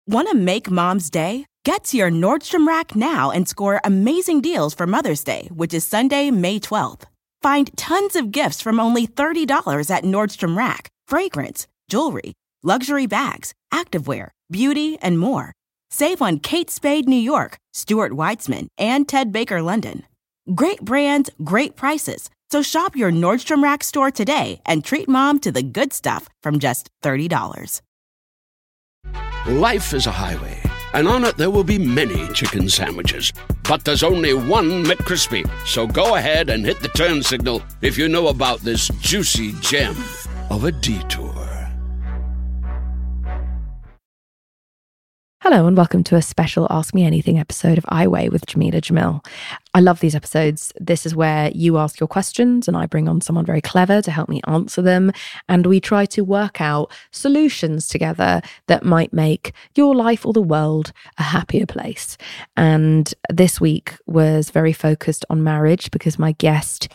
Want to make Mom's day? Get to your Nordstrom Rack now and score amazing deals for Mother's Day, which is Sunday, May 12th. Find tons of gifts from only $30 at Nordstrom Rack. Fragrance, jewelry, luxury bags, activewear, beauty, and more. Save on Kate Spade New York, Stuart Weitzman, and Ted Baker London. Great brands, great prices. So shop your Nordstrom Rack store today and treat Mom to the good stuff from just $30. Life is a highway, and on it there will be many chicken sandwiches. But there's only one McCrispy. So go ahead and hit the turn signal if you know about this juicy gem of a detour. Hello and welcome to a special Ask Me Anything episode of I Weigh with Jameela Jamil. I love these episodes. This is where you ask your questions and I bring on someone very clever to help me answer them. And we try to work out solutions together that might make your life or the world a happier place. And this week was very focused on marriage because my guest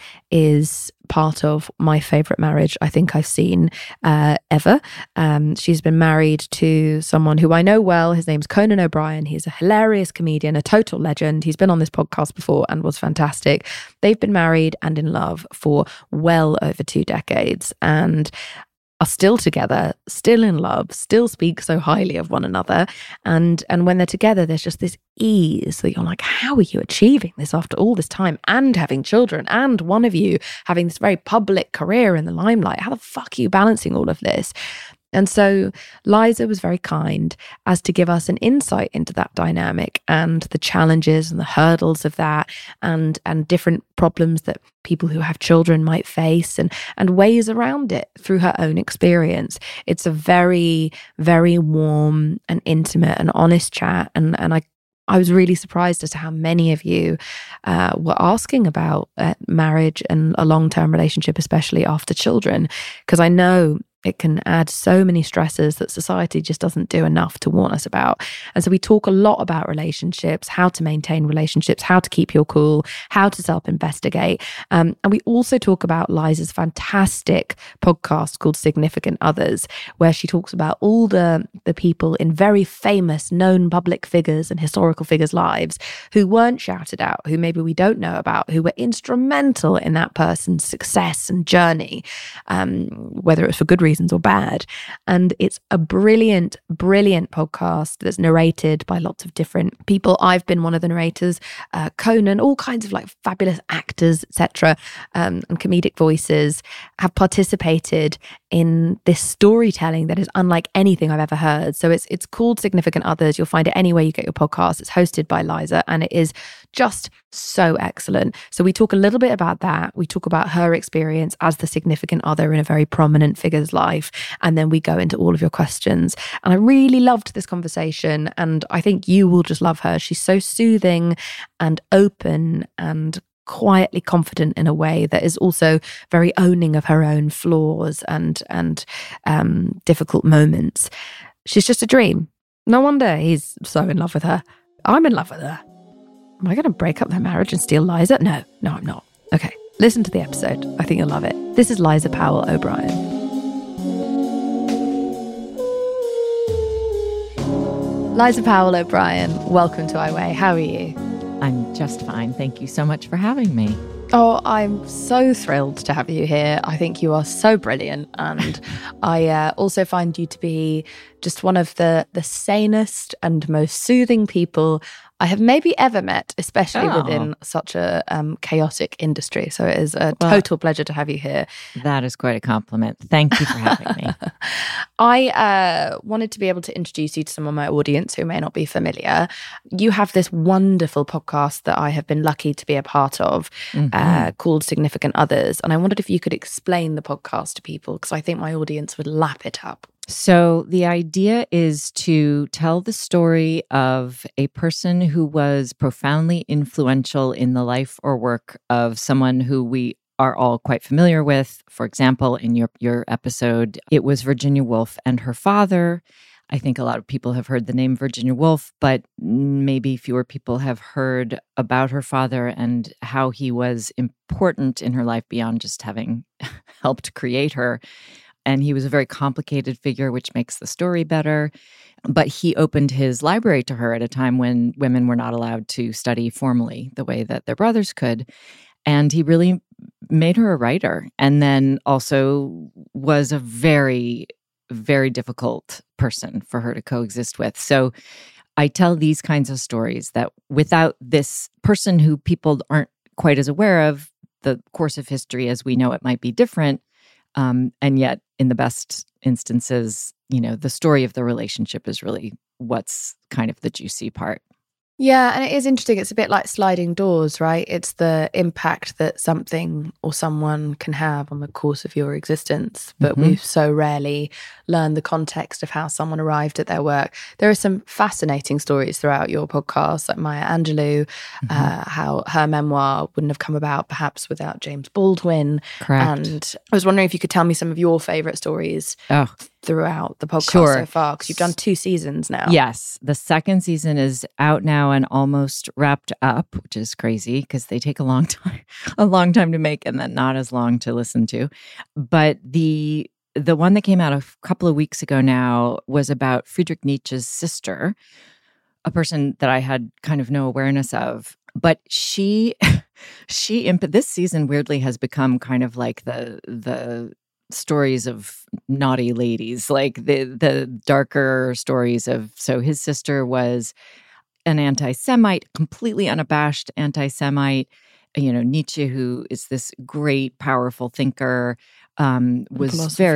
is part of my favourite marriage I think I've seen ever. She's been married to someone who I know well. His name's Conan O'Brien. He's a hilarious comedian, a total legend. He's been on this podcast before and was fantastic. They've been married and in love for well over 2 decades and are still together, still in love, still speak so highly of one another. And when they're together, there's just this ease that you're like, how are you achieving this after all this time and having children and one of you having this very public career in the limelight? How the fuck are you balancing all of this? And so Liza was very kind as to give us an insight into that dynamic and the challenges and the hurdles of that and different problems that people who have children might face and ways around it through her own experience. It's a very, very warm and intimate and honest chat. And I was really surprised as to how many of you were asking about marriage and a long-term relationship, especially after children, because I know it can add so many stresses that society just doesn't do enough to warn us about. And so we talk a lot about relationships, how to maintain relationships, how to keep your cool, how to self-investigate. And we also talk about Liza's fantastic podcast called Significant Others, where she talks about all the people in very famous, known public figures and historical figures' lives who weren't shouted out, who maybe we don't know about, who were instrumental in that person's success and journey, whether it was for good reasons or bad. And it's a brilliant, brilliant podcast that's narrated by lots of different people. I've been one of the narrators, Conan, all kinds of like fabulous actors, etc., and comedic voices have participated in this storytelling that is unlike anything I've ever heard. So it's called Significant Others. You'll find it anywhere you get your podcast. It's hosted by Liza and it is just so excellent. So we talk a little bit about that. We talk about her experience as the significant other in a very prominent figure's life. And then we go into all of your questions. And I really loved this conversation. And I think you will just love her. She's so soothing and open and quietly confident in a way that is also very owning of her own flaws and difficult moments. She's just a dream. No wonder he's so in love with her. I'm in love with her. Am I going to break up their marriage and steal Liza? No, I'm not. Okay, listen to the episode. I think you'll love it. This is Liza Powell O'Brien. Liza Powell O'Brien, welcome to I Weigh. How are you? I'm just fine. Thank you so much for having me. Oh, I'm so thrilled to have you here. I think you are so brilliant. And I also find you to be just one of the sanest and most soothing people I have maybe ever met, especially within such a chaotic industry. So it is a total pleasure to have you here. That is quite a compliment. Thank you for having me. I wanted to be able to introduce you to some of my audience who may not be familiar. You have this wonderful podcast that I have been lucky to be a part of called Significant Others. And I wondered if you could explain the podcast to people because I think my audience would lap it up. So the idea is to tell the story of a person who was profoundly influential in the life or work of someone who we are all quite familiar with. For example, in your episode, it was Virginia Woolf and her father. I think a lot of people have heard the name Virginia Woolf, but maybe fewer people have heard about her father and how he was important in her life beyond just having helped create her. And he was a very complicated figure, which makes the story better. But he opened his library to her at a time when women were not allowed to study formally the way that their brothers could. And he really made her a writer, and then also was a very, very difficult person for her to coexist with. So I tell these kinds of stories that without this person who people aren't quite as aware of, the course of history as we know it might be different. And yet, in the best instances, the story of the relationship is really what's kind of the juicy part. Yeah, and it is interesting. It's a bit like sliding doors, right? It's the impact that something or someone can have on the course of your existence. But we so rarely learn the context of how someone arrived at their work. There are some fascinating stories throughout your podcast, like Maya Angelou, how her memoir wouldn't have come about perhaps without James Baldwin. Correct. And I was wondering if you could tell me some of your favourite stories throughout the podcast so far, because you've done 2 seasons now. Yes. The second season is out now and almost wrapped up, which is crazy because they take a long time to make and then not as long to listen to. But the one that came out a couple of weeks ago now was about Friedrich Nietzsche's sister, a person that I had kind of no awareness of. But this season weirdly has become kind of like the stories of naughty ladies, like the darker stories of, so his sister was an anti-Semite, completely unabashed anti-Semite. Nietzsche, who is this great, powerful thinker, was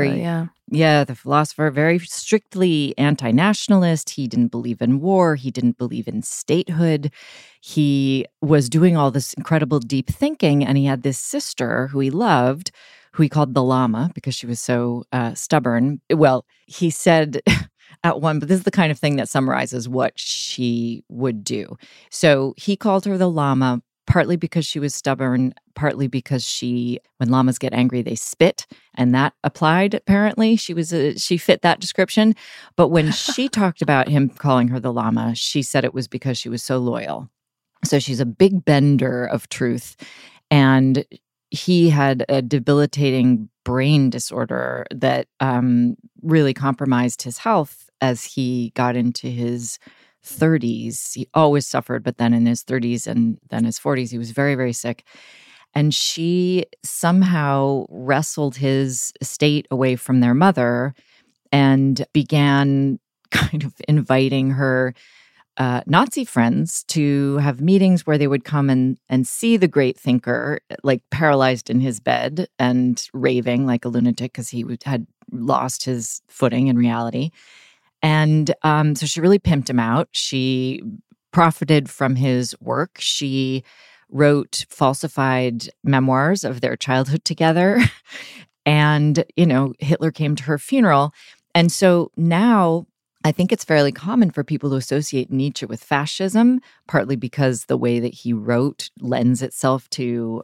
the philosopher, very strictly anti-nationalist. He didn't believe in war. He didn't believe in statehood. He was doing all this incredible deep thinking, and he had this sister who he loved, who he called the Llama because she was so stubborn. Well, he said at one, but this is the kind of thing that summarizes what she would do. So he called her the Llama, partly because she was stubborn, partly because when llamas get angry, they spit, and that applied, apparently. She fit that description. But when she talked about him calling her the Llama, she said it was because she was so loyal. So she's a big bender of truth. And he had a debilitating brain disorder that really compromised his health as he got into his 30s. He always suffered, but then in his 30s and then his 40s, he was very, very sick. And she somehow wrestled his estate away from their mother and began kind of inviting her Nazi friends to have meetings where they would come and see the great thinker, like paralyzed in his bed and raving like a lunatic because he had lost his footing in reality. And so she really pimped him out. She profited from his work. She wrote falsified memoirs of their childhood together. And, Hitler came to her funeral. And so now I think it's fairly common for people to associate Nietzsche with fascism, partly because the way that he wrote lends itself to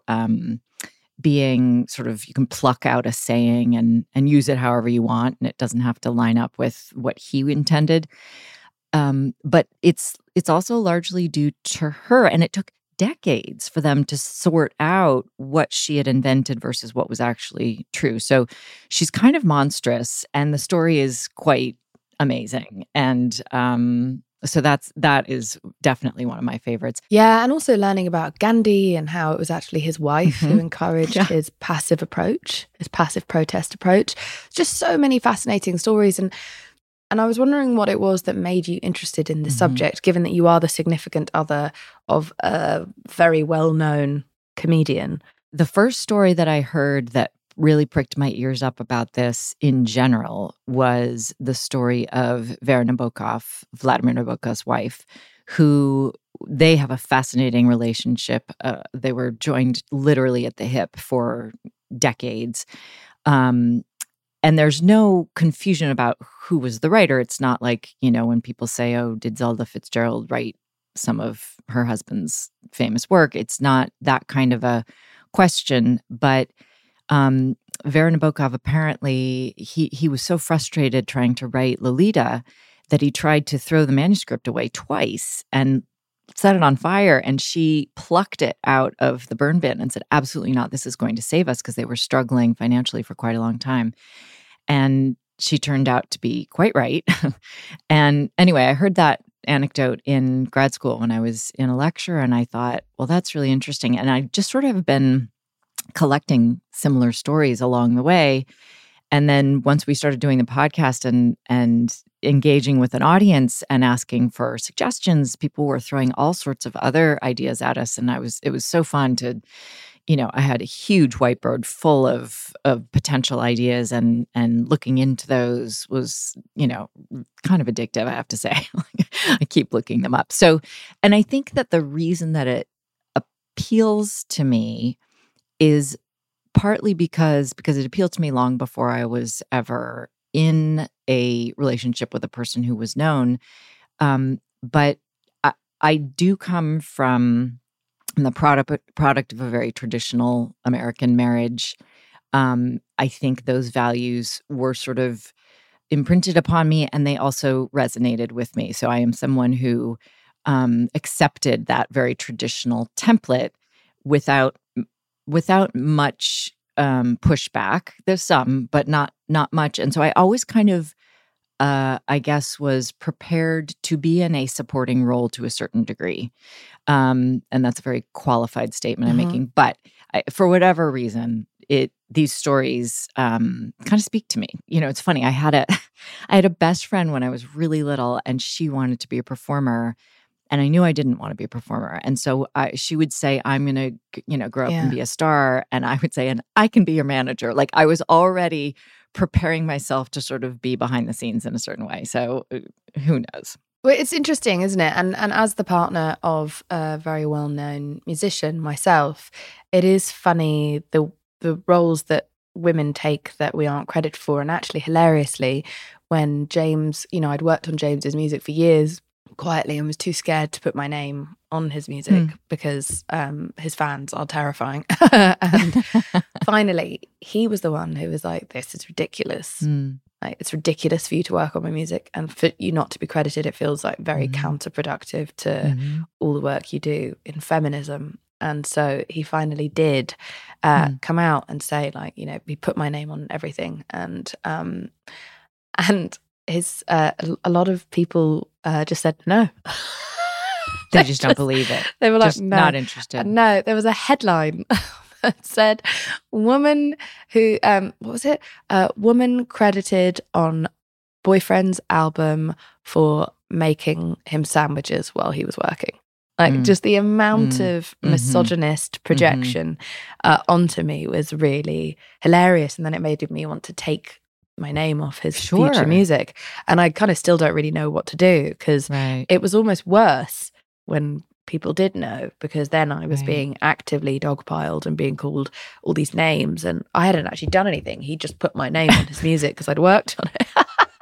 being sort of, you can pluck out a saying and use it however you want, and it doesn't have to line up with what he intended. But it's also largely due to her, and it took decades for them to sort out what she had invented versus what was actually true. So she's kind of monstrous, and the story is quite amazing. And so that is definitely one of my favorites. Yeah, and also learning about Gandhi and how it was actually his wife who encouraged his passive approach, his passive protest approach. Just so many fascinating stories. And I was wondering what it was that made you interested in the subject, given that you are the significant other of a very well-known comedian. The first story that I heard that really pricked my ears up about this in general was the story of Vera Nabokov, Vladimir Nabokov's wife, who they have a fascinating relationship. They were joined literally at the hip for decades. And there's no confusion about who was the writer. It's not like, when people say, oh, did Zelda Fitzgerald write some of her husband's famous work? It's not that kind of a question, but Vera Nabokov, apparently, he was so frustrated trying to write Lolita that he tried to throw the manuscript away twice and set it on fire. And she plucked it out of the burn bin and said, absolutely not, this is going to save us, because they were struggling financially for quite a long time. And she turned out to be quite right. And anyway, I heard that anecdote in grad school when I was in a lecture, and I thought, well, that's really interesting. And I just sort of have been collecting similar stories along the way. And then once we started doing the podcast and engaging with an audience and asking for suggestions, people were throwing all sorts of other ideas at us. And it was so fun to, I had a huge whiteboard full of potential ideas, and looking into those was, kind of addictive, I have to say. I keep looking them up. So, and I think that the reason that it appeals to me is partly because it appealed to me long before I was ever in a relationship with a person who was known. But I do come from the product of a very traditional American marriage. I think those values were sort of imprinted upon me, and they also resonated with me. So I am someone who accepted that very traditional template without much pushback. There's some, but not much. And so I always kind of, I guess, was prepared to be in a supporting role to a certain degree. And that's a very qualified statement I'm making. But for whatever reason, these stories kind of speak to me. It's funny. I had a best friend when I was really little, and she wanted to be a performer. And I knew I didn't want to be a performer. And so she would say, I'm going to, grow up and be a star. And I would say, and I can be your manager. Like, I was already preparing myself to sort of be behind the scenes in a certain way. So who knows? Well, it's interesting, isn't it? And as the partner of a very well-known musician myself, it is funny the roles that women take that we aren't credited for. And actually, hilariously, when James, I'd worked on James's music for years, quietly, and was too scared to put my name on his music because his fans are terrifying. And finally, he was the one who was like, this is ridiculous. Like, it's ridiculous for you to work on my music, and for you not to be credited. It feels like very counterproductive to all the work you do in feminism. And so he finally did come out and say, like, he put my name on everything. And his a lot of people just said no. They just don't believe it. They were like, just no, not interested. No, there was a headline that said, "Woman who what was it? Woman credited on boyfriend's album for making him sandwiches while he was working." Like, just the amount of misogynist projection onto me was really hilarious, and then it made me want to take my name off his future music. And I kind of still don't really know what to do, because it was almost worse when people did know, because then I was being actively dogpiled and being called all these names, and I hadn't actually done anything. He just put my name on his music because I'd worked on it.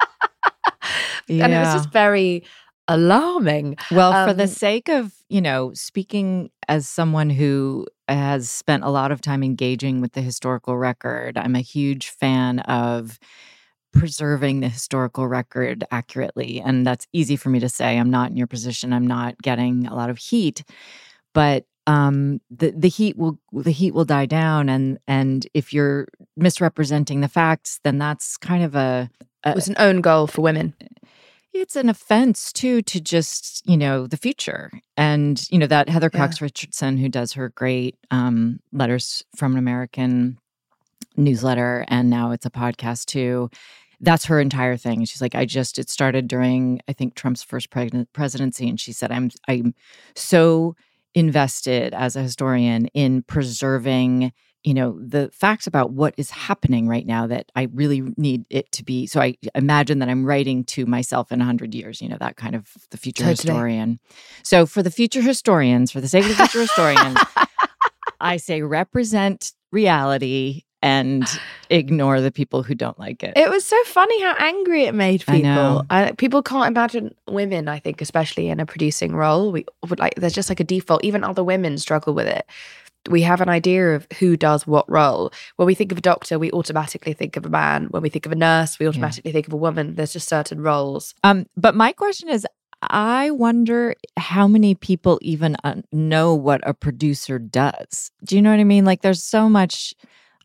And it was just very alarming. Well, for the sake of, speaking as someone who has spent a lot of time engaging with the historical record, I'm a huge fan of preserving the historical record accurately. And that's easy for me to say. I'm not in your position. I'm not getting a lot of heat. But the heat will die down. And if you're misrepresenting the facts, then that's kind of it was an own goal for women. It's an offense, too, to just, the future. And, that Heather Cox Richardson, who does her great Letters from an American newsletter, and now it's a podcast, too. That's her entire thing. She's like, it started during, I think, Trump's first presidency. And she said, I'm so invested as a historian in preserving the facts about what is happening right now that I really need it to be. So I imagine that I'm writing to myself in 100 years, that kind of the future historian. So for the future historians, for the sake of the future historians, I say represent reality and ignore the people who don't like it. It was so funny how angry it made people. People can't imagine women, I think, especially in a producing role. We would there's just like a default. Even other women struggle with it. We have an idea of who does what role. When we think of a doctor, we automatically think of a man. When we think of a nurse, we automatically think of a woman. There's just certain roles. But my question is, I wonder how many people even know what a producer does. Do you know what I mean? Like, there's so much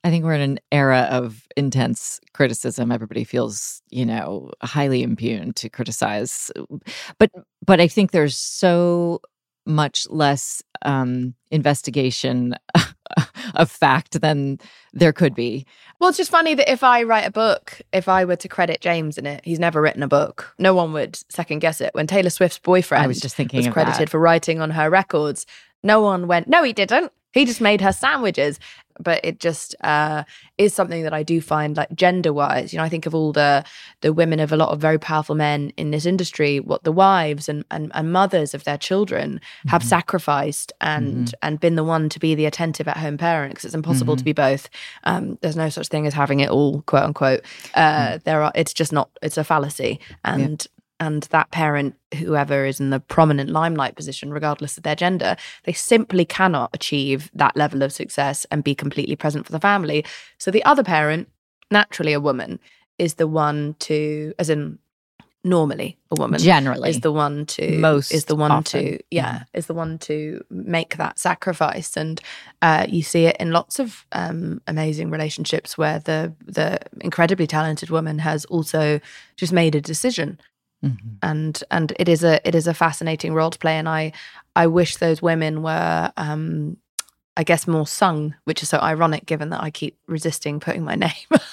I think we're in an era of intense criticism. Everybody feels, highly impugned to criticize. But I think there's so much less investigation of fact than there could be. Well, it's just funny that if I write a book, if I were to credit James in it, he's never written a book. No one would second guess it. When Taylor Swift's boyfriend was credited for writing on her records, no one went, no, he didn't. He just made her sandwiches. But it just is something that I do find, like, gender-wise. I think of all the women of a lot of very powerful men in this industry, what the wives and mothers of their children have sacrificed and been the one to be the attentive at-home parent, because it's impossible to be both. There's no such thing as having it all, quote unquote. It's just not. It's a fallacy, and that parent, whoever is in the prominent limelight position, regardless of their gender, they simply cannot achieve that level of success and be completely present for the family. So the other parent, naturally a woman, is the one to, as in normally a woman, generally is the one to is the one to make that sacrifice. And you see it in lots of amazing relationships where the incredibly talented woman has also just made a decision. And it is a fascinating role to play, and I wish those women were I guess more sung, which is so ironic given that I keep resisting putting my name.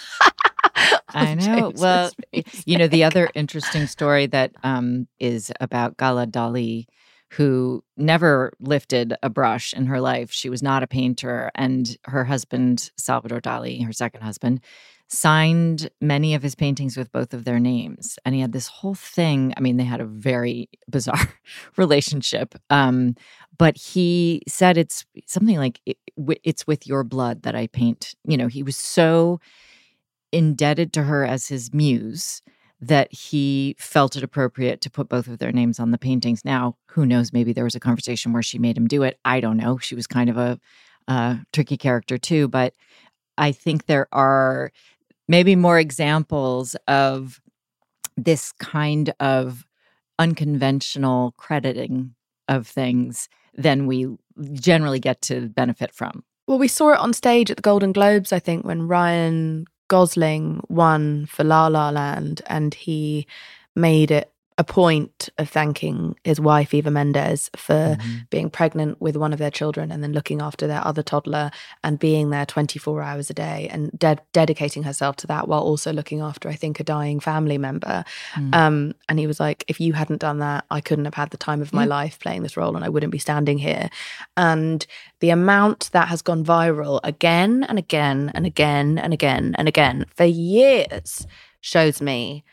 I know. Well, the other interesting story that is about Gala Dali, who never lifted a brush in her life. She was not a painter, and her husband, Salvador Dali, her second husband, signed many of his paintings with both of their names. And he had this whole thing. I mean, they had a very bizarre relationship. But he said it's something like, it's with your blood that I paint. He was so indebted to her as his muse that he felt it appropriate to put both of their names on the paintings. Now, who knows, maybe there was a conversation where she made him do it. I don't know. She was kind of a tricky character too. But I think there are maybe more examples of this kind of unconventional crediting of things than we generally get to benefit from. Well, we saw it on stage at the Golden Globes, I think, when Ryan Gosling won for La La Land, and he made it a point of thanking his wife, Eva Mendes, for being pregnant with one of their children and then looking after their other toddler and being there 24 hours a day and dedicating herself to that while also looking after, I think, a dying family member. And he was like, if you hadn't done that, I couldn't have had the time of my life playing this role and I wouldn't be standing here. And the amount that has gone viral again and again and again and again and again for years shows me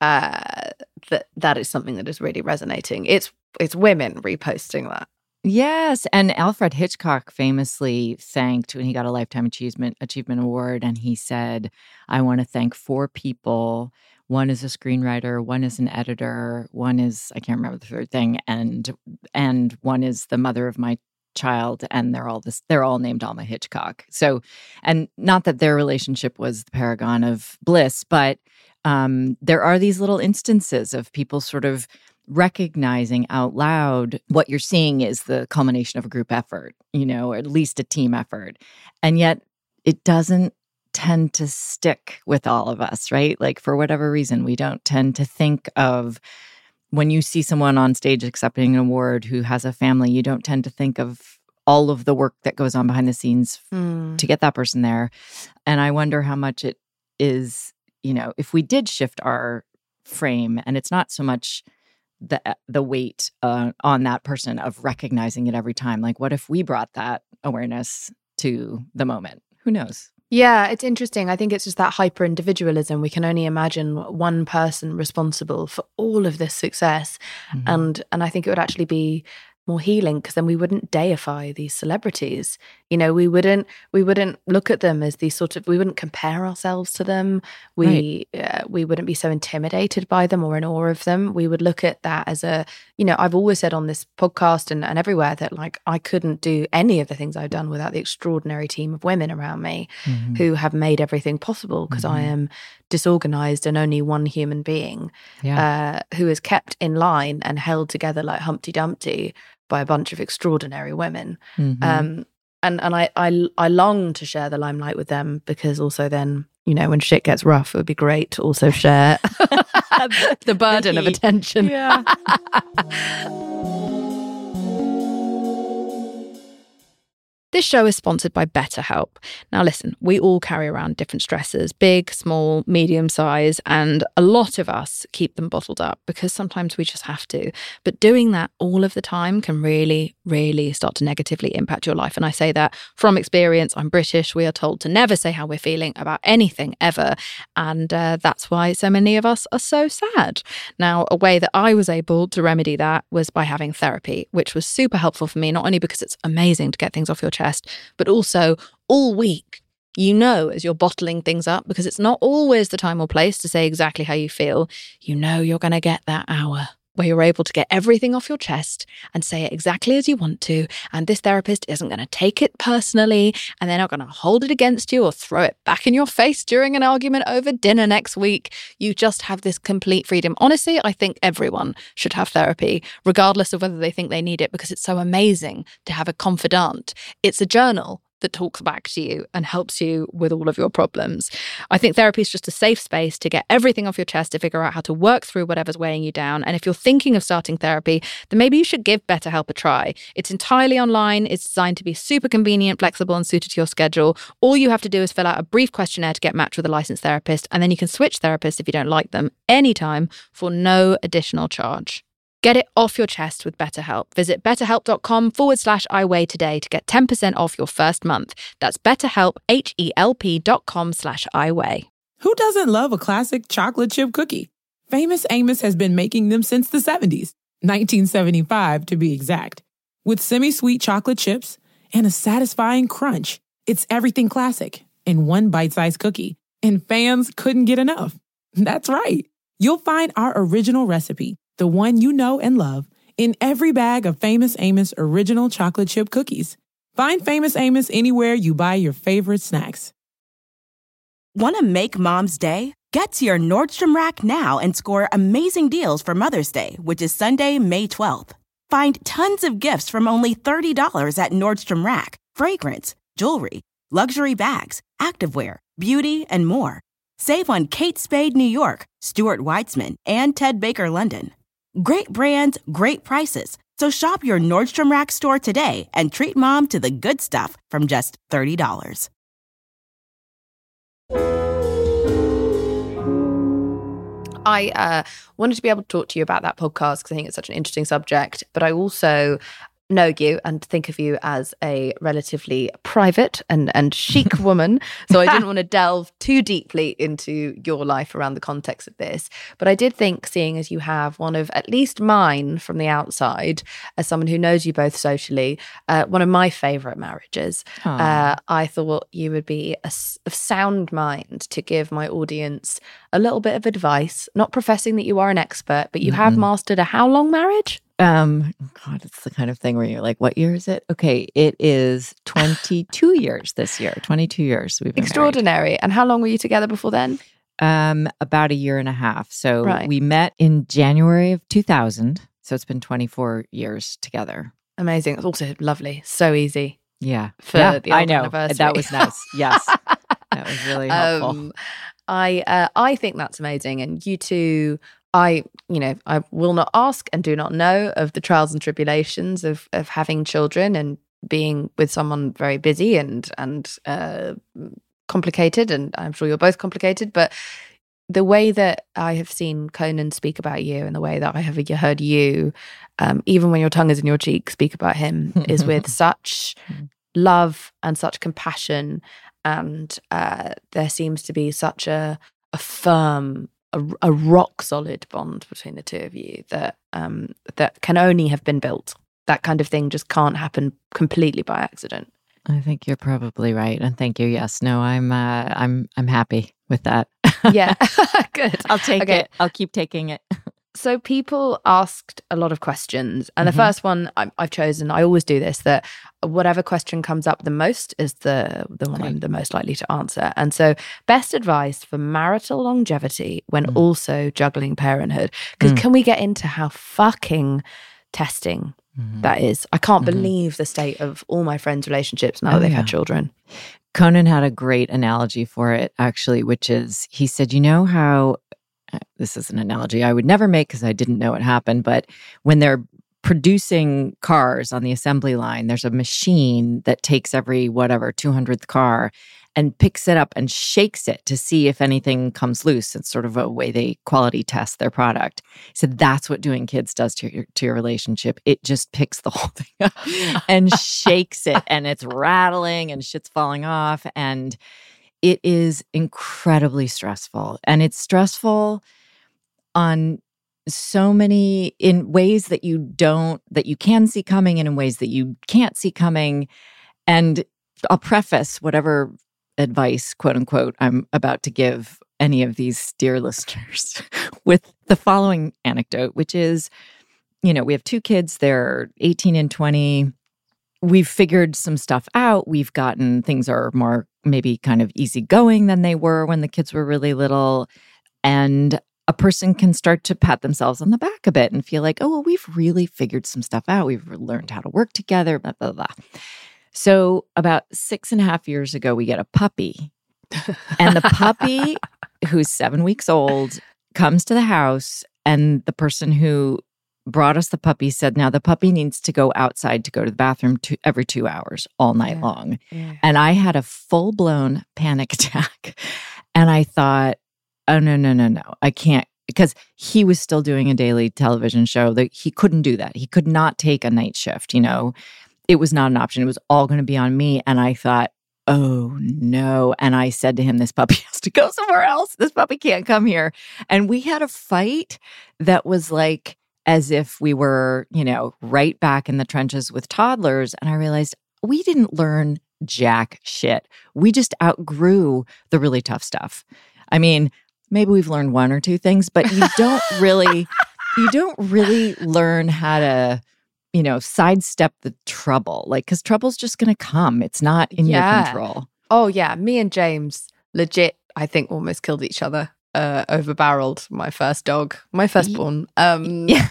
that is something that is really resonating. It's women reposting that. Yes, and Alfred Hitchcock famously thanked when he got a Lifetime Achievement Award, and he said, I want to thank 4 people. One is a screenwriter, one is an editor, one is, I can't remember the third thing, and one is the mother of my child, and they're all named Alma Hitchcock. So, and not that their relationship was the paragon of bliss, but there are these little instances of people sort of recognizing out loud what you're seeing is the culmination of a group effort, or at least a team effort. And yet it doesn't tend to stick with all of us, right? Like, for whatever reason, we don't tend to think of, when you see someone on stage accepting an award who has a family, you don't tend to think of all of the work that goes on behind the scenes to get that person there. And I wonder how much it is, if we did shift our frame, and it's not so much the weight on that person of recognizing it every time. Like, what if we brought that awareness to the moment? Who knows? Yeah, it's interesting. I think it's just that hyper individualism. We can only imagine one person responsible for all of this success, and I think it would actually be more healing, because then we wouldn't deify these celebrities. We wouldn't look at them as these sort of, we wouldn't compare ourselves to them. We wouldn't be so intimidated by them or in awe of them. We would look at that as I've always said on this podcast and everywhere that, like, I couldn't do any of the things I've done without the extraordinary team of women around me who have made everything possible, because I am disorganized and only one human being who is kept in line and held together like Humpty Dumpty by a bunch of extraordinary women. And I long to share the limelight with them, because also then, you know, when shit gets rough, it would be great to also share the burden of attention. Yeah. This show is sponsored by BetterHelp. Now listen, we all carry around different stressors, big, small, medium size, and a lot of us keep them bottled up because sometimes we just have to. But doing that all of the time can really, really start to negatively impact your life. And I say that from experience. I'm British. We are told to never say how we're feeling about anything ever. And that's why so many of us are so sad. Now, a way that I was able to remedy that was by having therapy, which was super helpful for me, not only because it's amazing to get things off your chest, but also all week, you know, as you're bottling things up, because it's not always the time or place to say exactly how you feel, you know you're going to get that hour where you're able to get everything off your chest and say it exactly as you want to. And this therapist isn't going to take it personally, and they're not going to hold it against you or throw it back in your face during an argument over dinner next week. You just have this complete freedom. Honestly, I think everyone should have therapy, regardless of whether they think they need it, because it's so amazing to have a confidant. It's a journal that talks back to you and helps you with all of your problems. I think therapy is just a safe space to get everything off your chest, to figure out how to work through whatever's weighing you down. And if you're thinking of starting therapy, then maybe you should give BetterHelp a try. It's entirely online. It's designed to be super convenient, flexible, and suited to your schedule. All you have to do is fill out a brief questionnaire to get matched with a licensed therapist, and then you can switch therapists if you don't like them anytime for no additional charge. Get it off your chest with BetterHelp. Visit betterhelp.com/iweigh today to get 10% off your first month. That's BetterHelp, HELP.com/iweigh. Who doesn't love a classic chocolate chip cookie? Famous Amos has been making them since the 70s, 1975 to be exact. With semi-sweet chocolate chips and a satisfying crunch, it's everything classic in one bite-sized cookie, and fans couldn't get enough. That's right. You'll find our original recipe, the one you know and love, in every bag of Famous Amos original chocolate chip cookies. Find Famous Amos anywhere you buy your favorite snacks. Want to make Mom's Day? Get to your Nordstrom Rack now and score amazing deals for Mother's Day, which is Sunday, May 12th. Find tons of gifts from only $30 at Nordstrom Rack. Fragrance, jewelry, luxury bags, activewear, beauty, and more. Save on Kate Spade New York, Stuart Weitzman, and Ted Baker London. Great brands, great prices. So shop your Nordstrom Rack store today and treat Mom to the good stuff from just $30. I wanted to be able to talk to you about that podcast because I think it's such an interesting subject, but I also know you and think of you as a relatively private and chic woman. So I didn't want to delve too deeply into your life around the context of this. But I did think, seeing as you have one of, at least mine from the outside, as someone who knows you both socially, one of my favourite marriages, I thought you would be of sound mind to give my audience a little bit of advice, not professing that you are an expert, but you have mastered a how long marriage? God, it's the kind of thing where you're like, what year is it? Okay, it is 22 years this year. 22 years we've been extraordinary. married. And how long were you together before then? About a year and a half. So we met in January of 2000. So it's been 24 years together. Amazing. It's also lovely. So easy. Yeah. For the old I know. anniversary. That was nice. Yes. That was really helpful. I think that's amazing. And you two, I will not ask and do not know of the trials and tribulations of having children and being with someone very busy and complicated. And I'm sure you're both complicated. But the way that I have seen Conan speak about you and the way that I have heard you, even when your tongue is in your cheek, speak about him is with such love and such compassion. And there seems to be such a firm, a rock solid bond between the two of you that can only have been built. That kind of thing just can't happen completely by accident. I think you're probably right, and thank you. Yes, no, I'm happy with that. Yeah, good. I'll take it. I'll keep taking it. So people asked a lot of questions, and the first one I've chosen, I always do this, that whatever question comes up the most is the one I'm the most likely to answer. And so best advice for marital longevity when also juggling parenthood. Because can we get into how fucking testing That is. I can't believe the state of all my friends' relationships now that they've had children. Conan had a great analogy for it, actually, which is, he said, you know how, this is an analogy I would never make because I didn't know it happened, but when they're producing cars on the assembly line, there's a machine that takes every 200th car and picks it up and shakes it to see if anything comes loose. It's sort of a way they quality test their product. So that's what doing kids does to your relationship. It just picks the whole thing up and shakes it, and it's rattling and shit's falling off. And it is incredibly stressful. And it's stressful on so many, in ways that you can see coming and in ways that you can't see coming. And I'll preface whatever advice, quote unquote, I'm about to give any of these dear listeners with the following anecdote, which is, we have 2 kids, they're 18 and 20. We've figured some stuff out. We've gotten, things are more maybe kind of easygoing than they were when the kids were really little. And a person can start to pat themselves on the back a bit and feel like, oh, well, we've really figured some stuff out. We've learned how to work together, blah, blah, blah. So about 6.5 years ago, we get a puppy. And the puppy, who's 7 weeks old, comes to the house, and the person who brought us the puppy said, now the puppy needs to go outside to go to the bathroom every 2 hours all night long. Yeah. And I had a full-blown panic attack. And I thought, oh, no, I can't. Because he was still doing a daily television show. That he couldn't do that. He could not take a night shift, It was not an option. It was all going to be on me. And I thought, oh no. And I said to him, this puppy has to go somewhere else. This puppy can't come here. And we had a fight that was like as if we were, right back in the trenches with toddlers. And I realized we didn't learn jack shit. We just outgrew the really tough stuff. I mean, maybe we've learned 1 or 2 things, but you don't really learn how to sidestep the trouble, because trouble's just going to come. It's not in your control. Oh, yeah. Me and James legit, I think, almost killed each other, over-barreled my first dog, my firstborn. Yeah.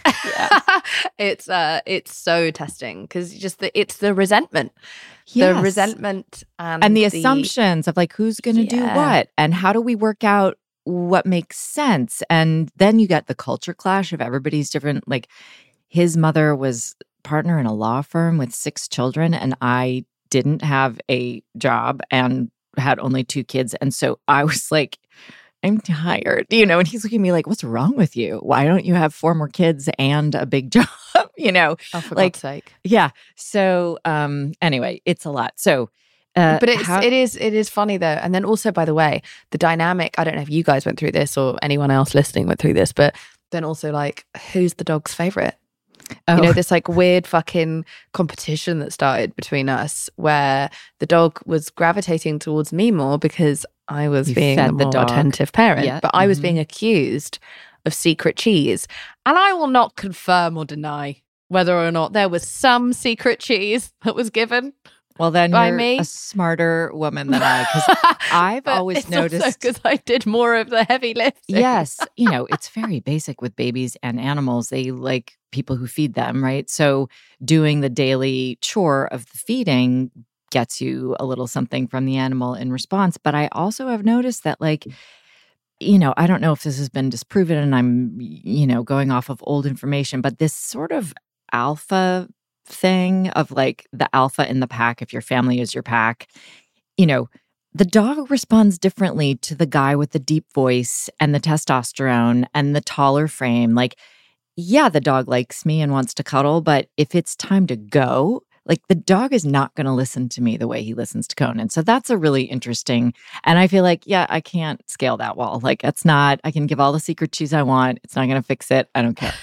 It's so testing because it's the resentment. Yes. The resentment and the assumptions of who's going to do what and how do we work out what makes sense. And then you get the culture clash of everybody's different, his mother was partner in a law firm with 6 children, and I didn't have a job and had only 2 kids. And so I was like, I'm tired, and he's looking at me like, what's wrong with you? Why don't you have 4 more kids and a big job, Oh, for God's sake. Yeah. So anyway, it's a lot. So but it is funny though. And then also, by the way, the dynamic, I don't know if you guys went through this or anyone else listening went through this, but then also who's the dog's favorite? Oh. This weird fucking competition that started between us where the dog was gravitating towards me more because I was being the more attentive parent, but I was being accused of secret cheese. And I will not confirm or deny whether or not there was some secret cheese that was given. Well, then you're a smarter woman than I, because I've always noticed because I did more of the heavy lifting. Yes, it's very basic with babies and animals. They like people who feed them, right? So doing the daily chore of the feeding gets you a little something from the animal in response. But I also have noticed that I don't know if this has been disproven and I'm, going off of old information, but this sort of alpha thing of the alpha in the pack, if your family is your pack, the dog responds differently to the guy with the deep voice and the testosterone and the taller frame. The dog likes me and wants to cuddle, but if it's time to go, the dog is not going to listen to me the way he listens to Conan. So that's a really interesting, and I feel I can't scale that wall. It's not, I can give all the secret cheese I want. It's not going to fix it. I don't care.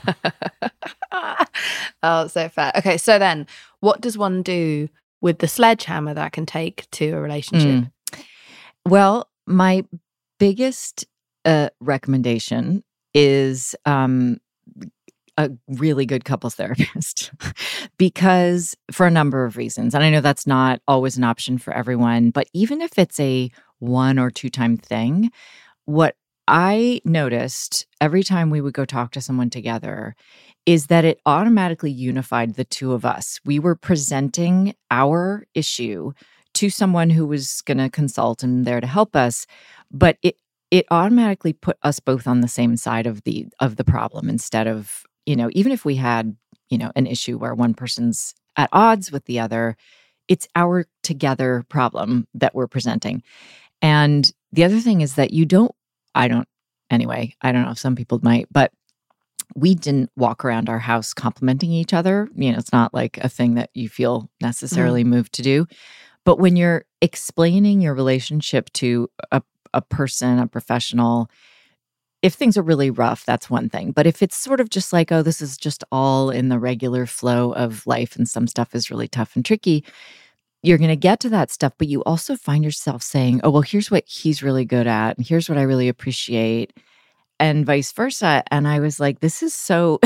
Oh, so fair. Okay, so then what does one do with the sledgehammer that can take to a relationship? Well, my biggest recommendation is a really good couples therapist because for a number of reasons. And I know that's not always an option for everyone, but even if it's a 1 or 2 time thing, what I noticed every time we would go talk to someone together is that it automatically unified the two of us. We were presenting our issue to someone who was going to consult and there to help us, but it automatically put us both on the same side of the problem instead of, even if we had, an issue where one person's at odds with the other, it's our together problem that we're presenting. And the other thing is that I don't know if some people might, but we didn't walk around our house complimenting each other. It's not like a thing that you feel necessarily moved to do. But when you're explaining your relationship to a person, a professional, if things are really rough, that's one thing. But if it's sort of just like, oh, this is just all in the regular flow of life and some stuff is really tough and tricky, you're going to get to that stuff. But you also find yourself saying, oh, well, here's what he's really good at. And here's what I really appreciate. And vice versa. And I was like, this is so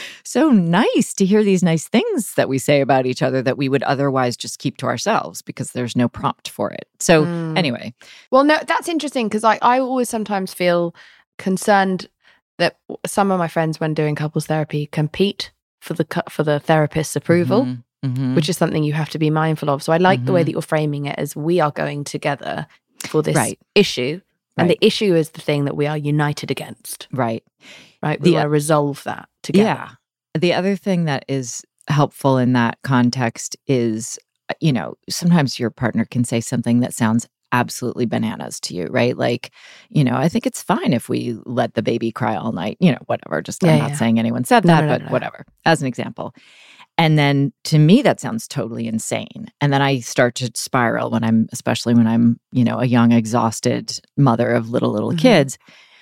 nice to hear these nice things that we say about each other that we would otherwise just keep to ourselves because there's no prompt for it. So anyway. Well, no, that's interesting because I always sometimes feel concerned that some of my friends when doing couples therapy compete for the therapist's approval, which is something you have to be mindful of. So I like the way that you're framing it as we are going together for this issue. And the issue is the thing that we are united against. Right. We want to resolve that together. Yeah. The other thing that is helpful in that context is, sometimes your partner can say something that sounds absolutely bananas to you, right? Like, I think it's fine if we let the baby cry all night, whatever. Just I'm not saying anyone said that, but whatever, as an example. And then to me, that sounds totally insane. And then I start to spiral especially when I'm, a young, exhausted mother of little kids.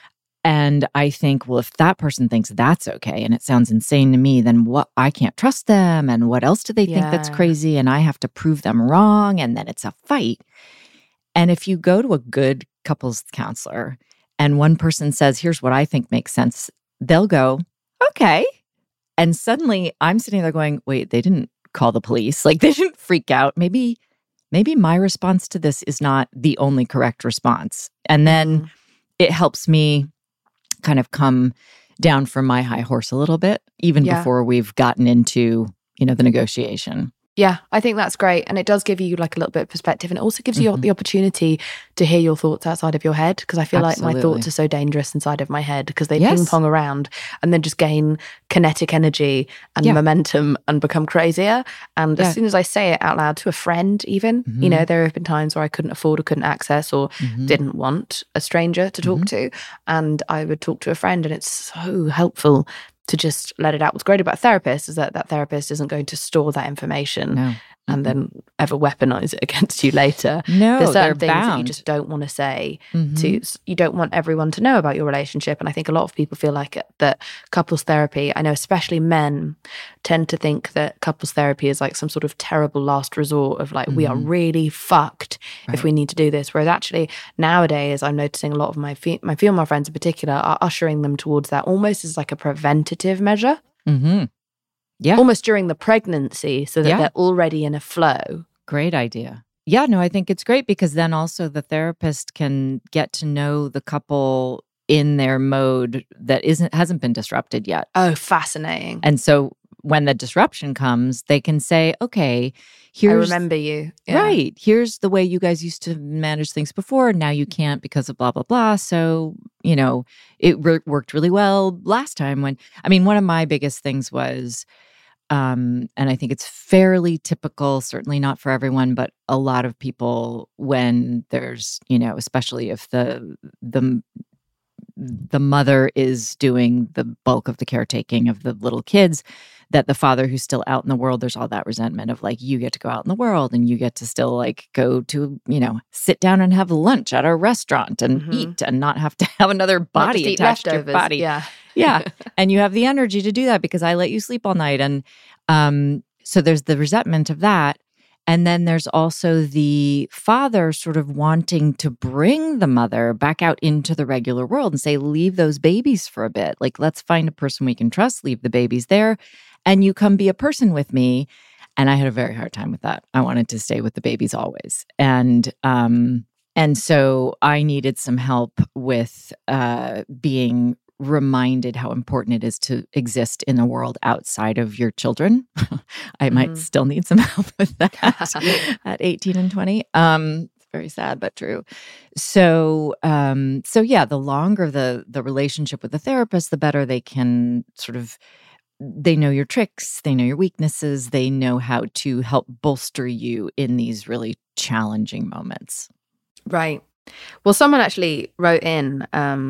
And I think, well, if that person thinks that's okay and it sounds insane to me, then what? I can't trust them. And what else do they think that's crazy? And I have to prove them wrong. And then it's a fight. And if you go to a good couples counselor and one person says, here's what I think makes sense, they'll go, okay. And suddenly I'm sitting there going, wait, they didn't call the police. Like they didn't freak out. Maybe my response to this is not the only correct response. And then it helps me kind of come down from my high horse a little bit, even before we've gotten into, the negotiation. Yeah, I think that's great. And it does give you like a little bit of perspective. And it also gives you the opportunity to hear your thoughts outside of your head. Because I feel like my thoughts are so dangerous inside of my head because they ping pong around and then just gain kinetic energy and momentum and become crazier. And as soon as I say it out loud to a friend even, there have been times where I couldn't afford or couldn't access or didn't want a stranger to talk to. And I would talk to a friend and it's so helpful to just let it out. What's great about a therapist is that therapist isn't going to store that information and then ever weaponize it against you later. No, there's certain they're things bound. that you just don't want to say. You don't want everyone to know about your relationship. And I think a lot of people feel like that couples therapy, I know especially men, tend to think that couples therapy is like some sort of terrible last resort of like, we are really fucked if we need to do this. Whereas actually nowadays, I'm noticing a lot of my female friends in particular are ushering them towards that almost as like a preventative measure. Yeah. Almost during the pregnancy so that they're already in a flow. Great idea. Yeah, no, I think it's great because then also the therapist can get to know the couple in their mode that hasn't been disrupted yet. Oh, fascinating. And so when the disruption comes, they can say, okay, I remember you. Yeah. Right. Here's the way you guys used to manage things before. Now you can't because of blah, blah, blah. So, it worked really well last time one of my biggest things was, and I think it's fairly typical, certainly not for everyone, but a lot of people when there's, especially if the mother is doing the bulk of the caretaking of the little kids, that the father who's still out in the world, there's all that resentment of like, you get to go out in the world and you get to still like go to, sit down and have lunch at a restaurant and eat and not have to have another body attached to your body. Yeah. And you have the energy to do that because I let you sleep all night. And so there's the resentment of that. And then there's also the father sort of wanting to bring the mother back out into the regular world and say, leave those babies for a bit. Like, let's find a person we can trust, leave the babies there, and you come be a person with me. And I had a very hard time with that. I wanted to stay with the babies always. And And so I needed some help with being reminded how important it is to exist in a world outside of your children. I might still need some help with that at 18 and 20. It's very sad, but true. So yeah, the longer the relationship with the therapist, the better they can sort of, they know your tricks, they know your weaknesses, they know how to help bolster you in these really challenging moments. Right. Well, someone actually wrote in,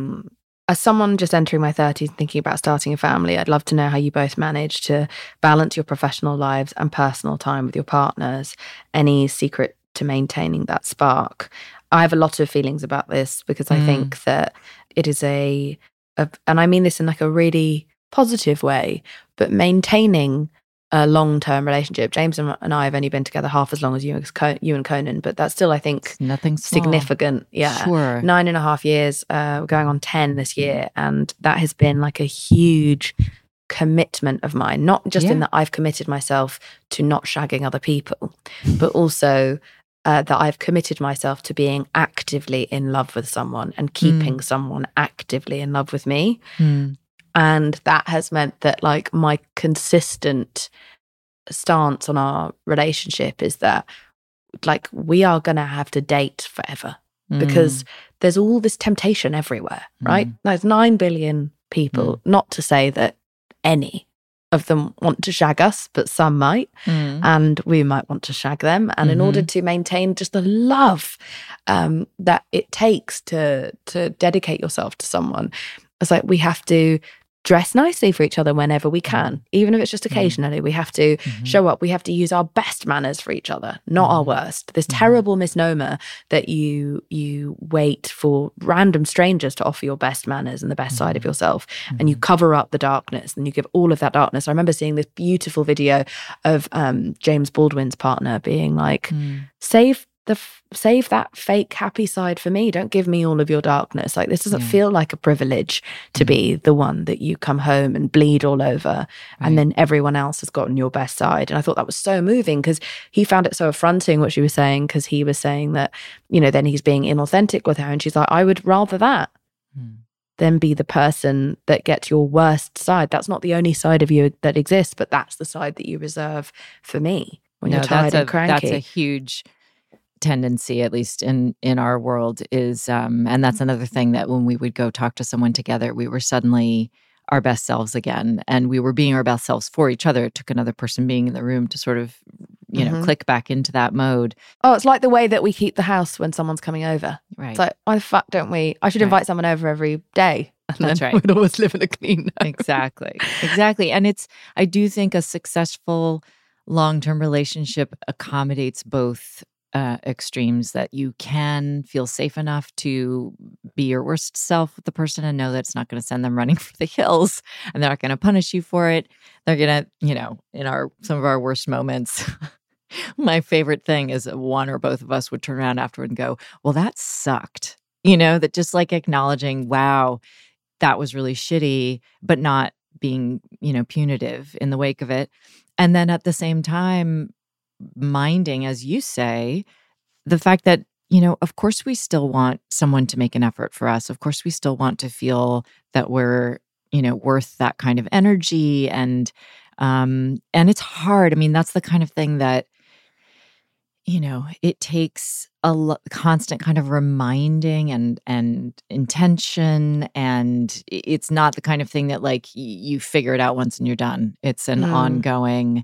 as someone just entering my 30s and thinking about starting a family, I'd love to know how you both manage to balance your professional lives and personal time with your partners. Any secret to maintaining that spark? I have a lot of feelings about this because I think that it is and I mean this in like a really positive way, but maintaining a long-term relationship. James and I have only been together half as long as you and Conan, but that's still, I think, nothing small. Significant. Yeah, sure. 9.5 years. We're going on 10 this year, and that has been like a huge commitment of mine. Not just in that I've committed myself to not shagging other people, but also that I've committed myself to being actively in love with someone and keeping someone actively in love with me. And that has meant that like my consistent stance on our relationship is that like we are going to have to date forever because there's all this temptation everywhere, right? There's 9 billion people, not to say that any of them want to shag us, but some might, and we might want to shag them. And in order to maintain just the love that it takes to dedicate yourself to someone, it's like we have to dress nicely for each other whenever we can, even if it's just occasionally. We have to show up. We have to use our best manners for each other, not our worst. This terrible misnomer that you wait for random strangers to offer your best manners and the best side of yourself, and you cover up the darkness, and you give all of that darkness. I remember seeing this beautiful video of James Baldwin's partner being like, save that fake happy side for me. Don't give me all of your darkness. Like, this doesn't feel like a privilege to be the one that you come home and bleed all over, and then everyone else has gotten your best side. And I thought that was so moving because he found it so affronting what she was saying, because he was saying that, you know, then he's being inauthentic with her, and she's like, I would rather that than be the person that gets your worst side. That's not the only side of you that exists, but that's the side that you reserve for me when you're tired and cranky. That's a huge tendency, at least in our world, is and that's another thing, that when we would go talk to someone together, we were suddenly our best selves again, and we were being our best selves for each other. It took another person being in the room to sort of, you know, click back into that mode. Oh, it's like the way that we keep the house when someone's coming over. Right. It's like, why the fuck don't we? I should invite someone over every day. And That's then right. we'd always live in a clean home. Exactly. And I do think a successful long-term relationship accommodates both extremes, that you can feel safe enough to be your worst self with the person and know that it's not going to send them running for the hills, and they're not going to punish you for it. They're going to, you know, in some of our worst moments, my favorite thing is one or both of us would turn around afterward and go, well, that sucked. You know, that just like acknowledging, wow, that was really shitty, but not being, you know, punitive in the wake of it. And then at the same time, minding, as you say, the fact that, you know, of course we still want someone to make an effort for us. Of course we still want to feel that we're, you know, worth that kind of energy. And it's hard. I mean, that's the kind of thing that, you know, it takes a constant kind of reminding and intention. And it's not the kind of thing that like you figure it out once and you're done. It's an ongoing.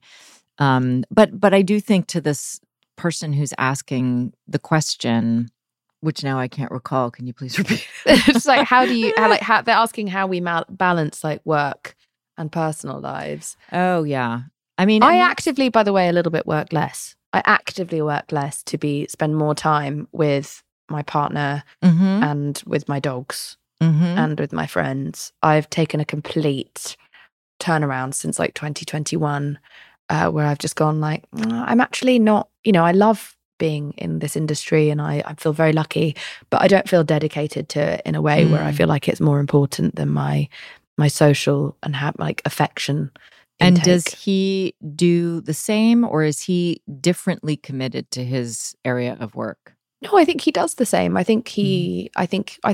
But I do think, to this person who's asking the question, which now I can't recall, can you please repeat? It's like, how they're asking how we balance like work and personal lives. Oh yeah. I mean, I actively, by the way, a little bit work less. I actively work less to spend more time with my partner and with my dogs and with my friends. I've taken a complete turnaround since like 2021. Where I've just gone like, I'm actually not, you know, I love being in this industry and I feel very lucky, but I don't feel dedicated to it in a way where I feel like it's more important than my social and have like affection intake. And does he do the same, or is he differently committed to his area of work? No, I think he does the same. I think I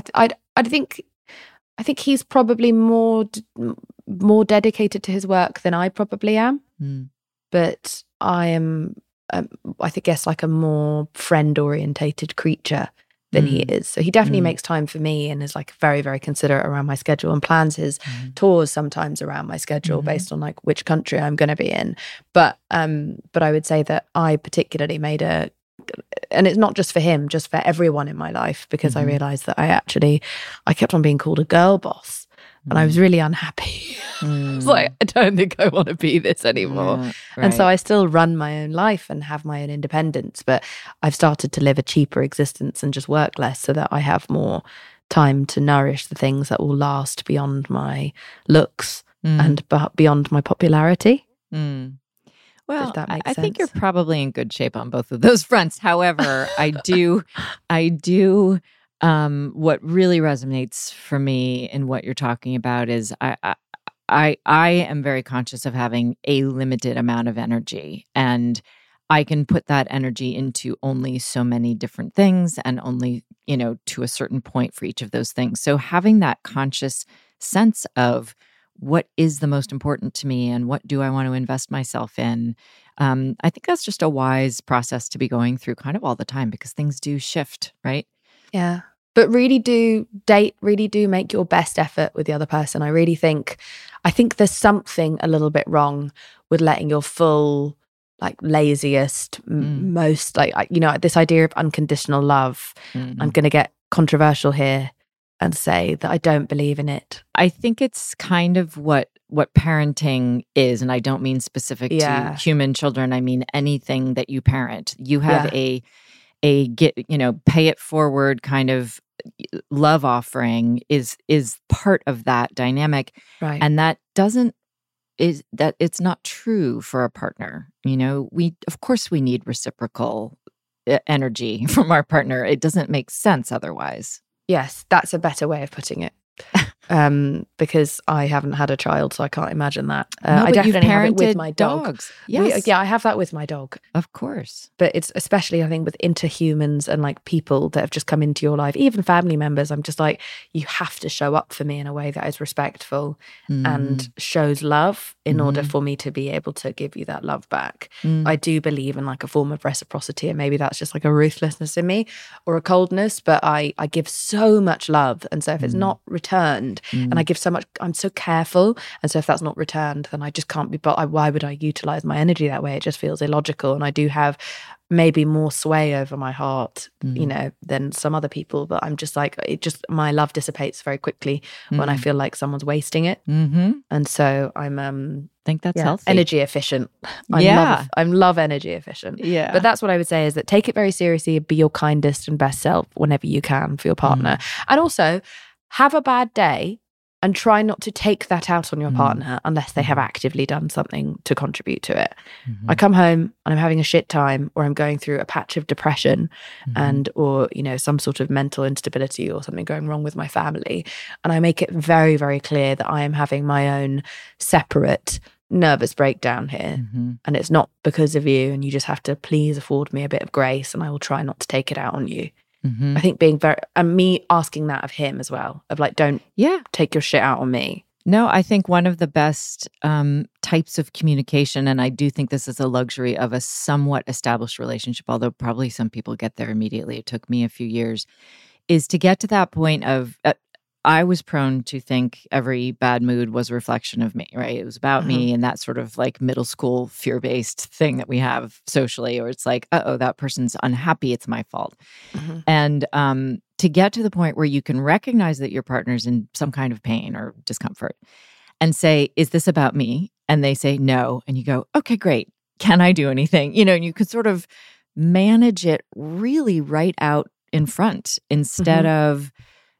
think he's probably more dedicated to his work than I probably am. But I am, I think, like a more friend-orientated creature than he is. So he definitely makes time for me and is like very, very considerate around my schedule and plans his tours sometimes around my schedule based on like which country I'm going to be in. But I would say that I particularly made and it's not just for him, just for everyone in my life, because I realized that I kept on being called a girl boss and I was really unhappy. I was like, I don't think I want to be this anymore. Yeah, right. And so I still run my own life and have my own independence, but I've started to live a cheaper existence and just work less so that I have more time to nourish the things that will last beyond my looks and beyond my popularity. Well, I think you're probably in good shape on both of those fronts. However, I do, what really resonates for me in what you're talking about is I am very conscious of having a limited amount of energy, and I can put that energy into only so many different things and only, to a certain point for each of those things. So having that conscious sense of what is the most important to me and what do I want to invest myself in? I think that's just a wise process to be going through kind of all the time because things do shift, right? Yeah. But really do make your best effort with the other person. I think there's something a little bit wrong with letting your full, like laziest, most like, this idea of unconditional love. I'm going to get controversial here and say that I don't believe in it. I think it's kind of what parenting is, and I don't mean specific to human children. I mean anything that you parent. You have a pay it forward kind of love offering is part of that dynamic, right? And that it's not true for a partner. Of course we need reciprocal energy from our partner. It doesn't make sense otherwise. Yes, that's a better way of putting it. Because I haven't had a child, so I can't imagine that. I definitely have it with my dog. Dogs. Yes. I have that with my dog. Of course. But it's especially, I think, with interhumans and like people that have just come into your life, even family members, I'm just like, you have to show up for me in a way that is respectful and shows love in order for me to be able to give you that love back. I do believe in like a form of reciprocity, and maybe that's just like a ruthlessness in me or a coldness, but I give so much love. And so if it's not returned, and I give so much, I'm so careful. And so if that's not returned, then I just can't be, but why would I utilize my energy that way? It just feels illogical. And I do have maybe more sway over my heart, than some other people. But I'm just like, my love dissipates very quickly when I feel like someone's wasting it. And so I think that's healthy. Energy efficient. I love energy efficient. Yeah. But that's what I would say is that take it very seriously, be your kindest and best self whenever you can for your partner. And also, have a bad day and try not to take that out on your partner unless they have actively done something to contribute to it. I come home and I'm having a shit time, or I'm going through a patch of depression or some sort of mental instability or something going wrong with my family. And I make it very, very clear that I am having my own separate nervous breakdown here. And it's not because of you, and you just have to please afford me a bit of grace, and I will try not to take it out on you. I think being me asking that of him as well, of like, don't take your shit out on me. No, I think one of the best types of communication, and I do think this is a luxury of a somewhat established relationship, although probably some people get there immediately. It took me a few years, is to get to that point of, I was prone to think every bad mood was a reflection of me, right? It was about me, and that sort of like middle school fear-based thing that we have socially, or it's like, that person's unhappy, it's my fault. And to get to the point where you can recognize that your partner's in some kind of pain or discomfort and say, is this about me? And they say no. And you go, okay, great. Can I do anything? And you could sort of manage it really right out in front instead of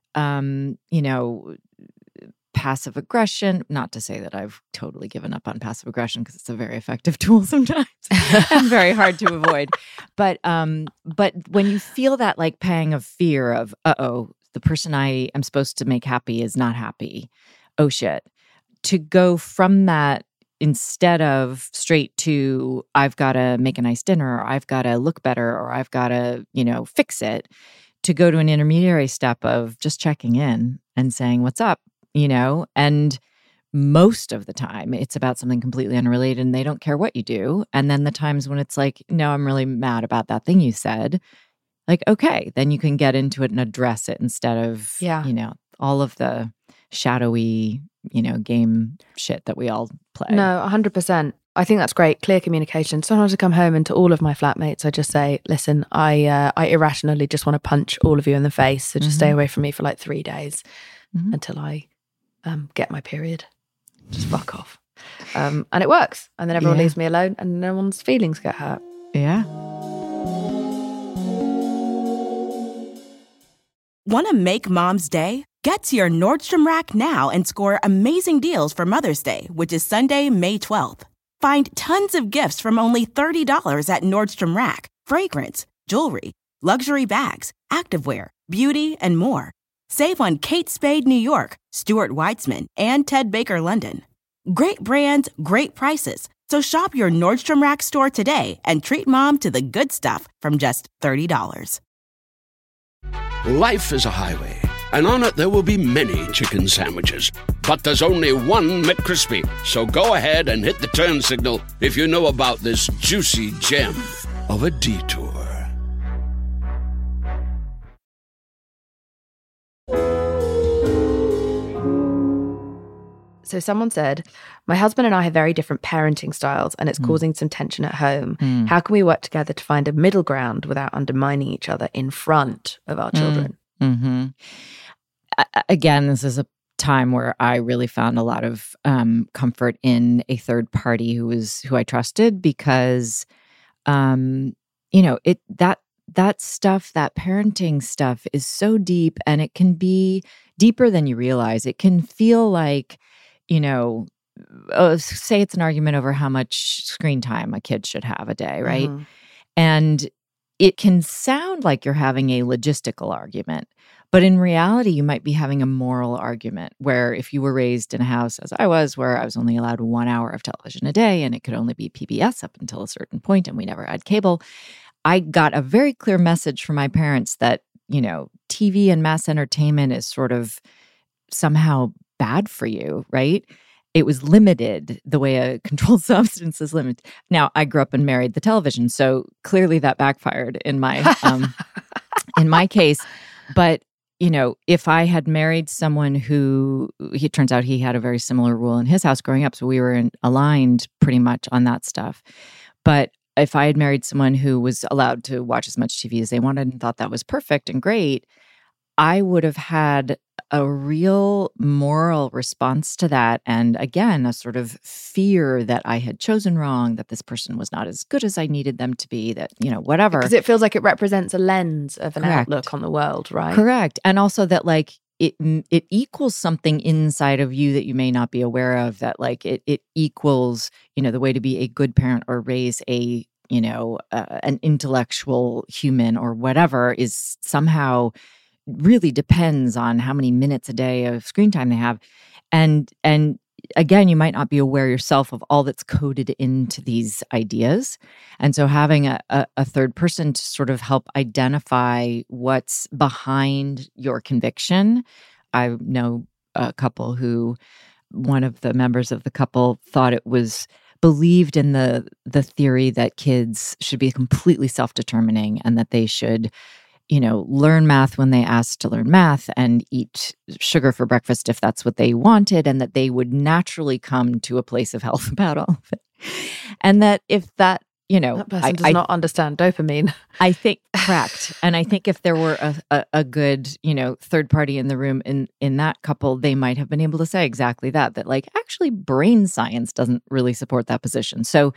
passive aggression. Not to say that I've totally given up on passive aggression, because it's a very effective tool sometimes and very hard to avoid. But when you feel that like pang of fear of, the person I am supposed to make happy is not happy. Oh shit. To go from that instead of straight to, I've got to make a nice dinner, or I've got to look better, or I've got to, fix it, to go to an intermediary step of just checking in and saying, what's up, and most of the time it's about something completely unrelated and they don't care what you do. And then the times when it's like, no, I'm really mad about that thing you said, like, okay, then you can get into it and address it instead of, all of the shadowy, game shit that we all play. No, 100%. I think that's great. Clear communication. Sometimes I come home and to all of my flatmates, I just say, listen, I irrationally just want to punch all of you in the face. So just stay away from me for like 3 days until I get my period. Just fuck off. And it works. And then everyone leaves me alone and no one's feelings get hurt. Yeah. Want to make Mom's Day? Get to your Nordstrom Rack now and score amazing deals for Mother's Day, which is Sunday, May 12th. Find tons of gifts from only $30 at Nordstrom Rack. Fragrance, jewelry, luxury bags, activewear, beauty, and more. Save on Kate Spade New York, Stuart Weitzman, and Ted Baker London. Great brands, great prices. So shop your Nordstrom Rack store today and treat Mom to the good stuff from just $30. Life is a highway, and on it there will be many chicken sandwiches. But there's only one McCrispy. So go ahead and hit the turn signal if you know about this juicy gem of a detour. So someone said, my husband and I have very different parenting styles and it's causing some tension at home. How can we work together to find a middle ground without undermining each other in front of our children? Again, this is a time where I really found a lot of comfort in a third party who I trusted because, that stuff, that parenting stuff is so deep and it can be deeper than you realize. It can feel like, say it's an argument over how much screen time a kid should have a day, right? And it can sound like you're having a logistical argument, but in reality, you might be having a moral argument where if you were raised in a house, as I was, where I was only allowed 1 hour of television a day and it could only be PBS up until a certain point and we never had cable, I got a very clear message from my parents that, TV and mass entertainment is sort of somehow bad for you, right? It was limited the way a controlled substance is limited. Now, I grew up and married the television, so clearly that backfired in my in my case. But if I had married someone who, it turns out he had a very similar rule in his house growing up, so we were aligned pretty much on that stuff. But if I had married someone who was allowed to watch as much TV as they wanted and thought that was perfect and great, I would have had a real moral response to that. And again, a sort of fear that I had chosen wrong, that this person was not as good as I needed them to be, that, whatever. Because it feels like it represents a lens of an Correct. outlook on the world, right? Correct. And also that like it equals something inside of you that you may not be aware of, that like it equals, the way to be a good parent or raise a, an intellectual human or whatever is somehow really depends on how many minutes a day of screen time they have. And again, you might not be aware yourself of all that's coded into these ideas. And so having a third person to sort of help identify what's behind your conviction. I know a couple who, one of the members of the couple thought it was believed in the theory that kids should be completely self-determining and that they should learn math when they asked to learn math and eat sugar for breakfast if that's what they wanted, and that they would naturally come to a place of health about all of it. And that if that, that person does not understand dopamine. I think, correct. And I think if there were a good, third party in the room in that couple, they might have been able to say exactly that like actually brain science doesn't really support that position. So,